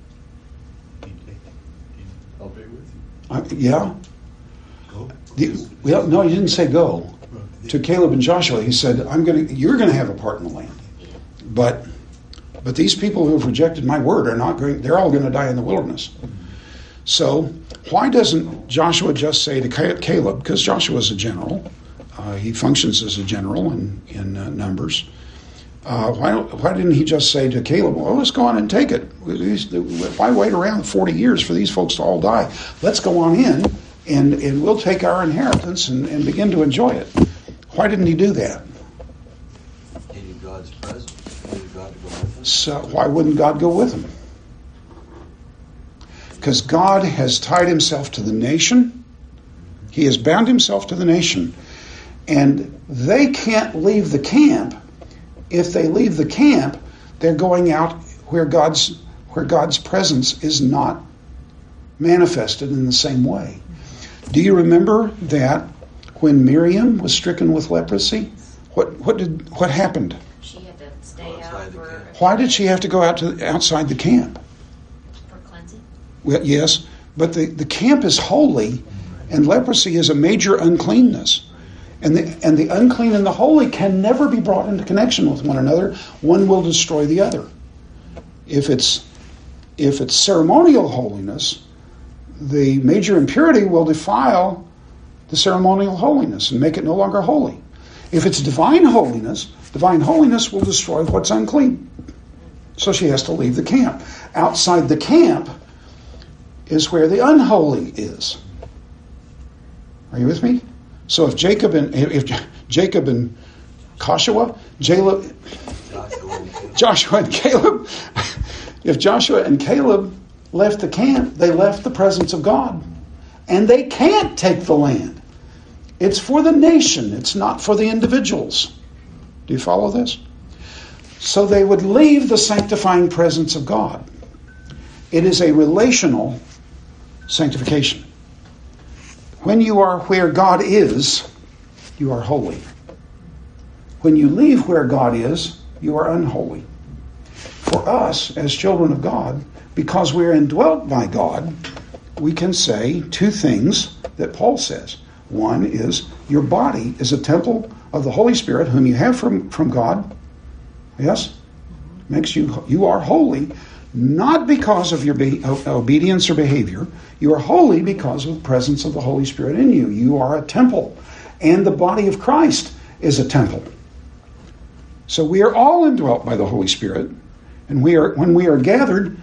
I'll be with you. Uh, yeah. Go. The, well, no, he didn't say go. To Caleb and Joshua, he said, "I'm going to. You're going to have a part in the land, but but these people who have rejected my word are not going. They're all going to die in the wilderness." So why doesn't Joshua just say to Caleb? Because Joshua is a general. Uh, he functions as a general in in uh, Numbers. Uh, why don't, why didn't he just say to Caleb, well, let's go on and take it? Why wait around forty years for these folks to all die? Let's go on in, and, and we'll take our inheritance and, and begin to enjoy it. Why didn't he do that? Needed God's presence. Needed God to go with us. So why wouldn't God go with him? Because God has tied himself to the nation. He has bound himself to the nation. And they can't leave the camp. If they leave the camp, they're going out where God's where God's presence is not manifested in the same way. Do you remember that when Miriam was stricken with leprosy, what what did what happened? She had to stay out Outside the for, camp. Why did she have to go out to outside the camp? for cleansing. Well, yes, but the, the camp is holy, and leprosy is a major uncleanness. And the and the unclean and the holy can never be brought into connection with one another. One will destroy the other. If it's if it's ceremonial holiness, the major impurity will defile the ceremonial holiness and make it no longer holy. If it's divine holiness, divine holiness will destroy what's unclean. So she has to leave the camp. Outside the camp is where the unholy is. Are you with me? So if Jacob and if Jacob and Joshua, Jaleb, Joshua and Caleb, if Joshua and Caleb left the camp, they left the presence of God, and they can't take the land. It's for the nation. It's not for the individuals. Do you follow this? So they would leave the sanctifying presence of God. It is a relational sanctification. When you are where God is, you are holy. When you leave where God is, you are unholy. For us, as children of God, because we're indwelt by God, we can say two things that Paul says. One is, your body is a temple of the Holy Spirit, whom you have from, from God. Yes? Makes you, you are holy, not because of your be, obedience or behavior. You are holy because of the presence of the Holy Spirit in you. You are a temple. And the body of Christ is a temple. So we are all indwelt by the Holy Spirit. And we are when we are gathered,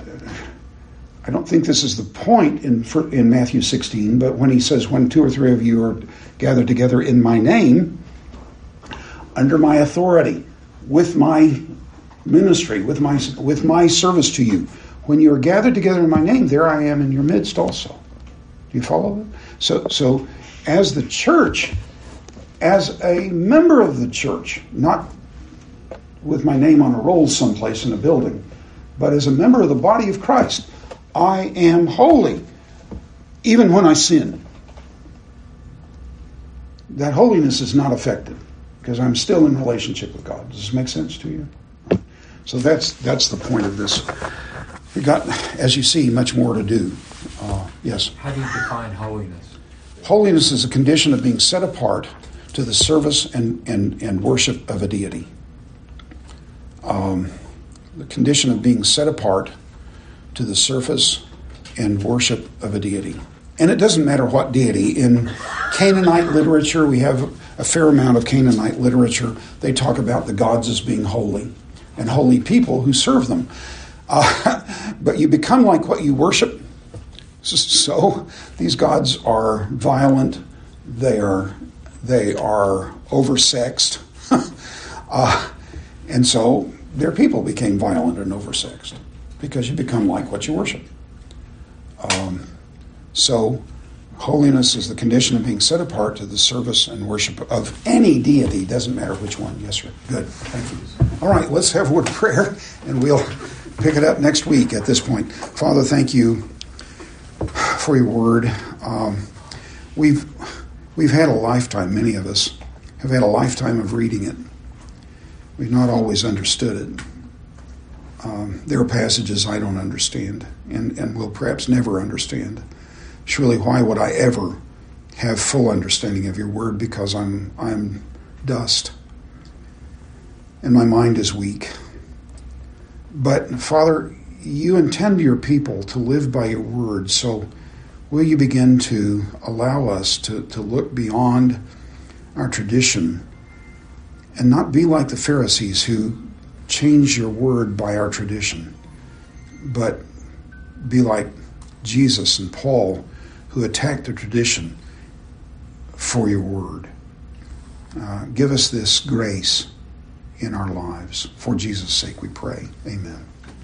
I don't think this is the point in in Matthew sixteen, but when he says, when two or three of you are gathered together in my name, under my authority, with my ministry, with my with my service to you, when you are gathered together in my name, there I am in your midst also. Do you follow it? So, so as the church, as a member of the church, not with my name on a roll someplace in a building, but as a member of the body of Christ, I am holy, even when I sin. That holiness is not affected because I'm still in relationship with God. Does this make sense to you? So that's that's the point of this. We got, as you see, much more to do. Uh, yes? How do you define holiness? Holiness is a condition of being set apart to the service and, and, and worship of a deity. Um, the condition of being set apart to the service and worship of a deity. And it doesn't matter what deity. In Canaanite literature, we have a fair amount of Canaanite literature. They talk about the gods as being holy and holy people who serve them. Uh, but you become like what you worship. So these gods are violent. They are they are oversexed. uh, and so their people became violent and oversexed because you become like what you worship. Um, so holiness is the condition of being set apart to the service and worship of any deity. Doesn't matter which one. Yes, sir. Good. Thank you. All right, let's have a word of prayer, and we'll pick it up next week at this point. Father, thank you for your word. Um, we've we've had a lifetime, many of us have had a lifetime of reading it. We've not always understood it. Um, there are passages I don't understand and, and will perhaps never understand. Surely why would I ever have full understanding of your word? Because I'm I'm dust and my mind is weak. But Father, you intend your people to live by your word, so will you begin to allow us to, to look beyond our tradition and not be like the Pharisees who change your word by our tradition, but be like Jesus and Paul who attacked the tradition for your word. Uh, give us this grace in our lives. For Jesus' sake we pray. Amen.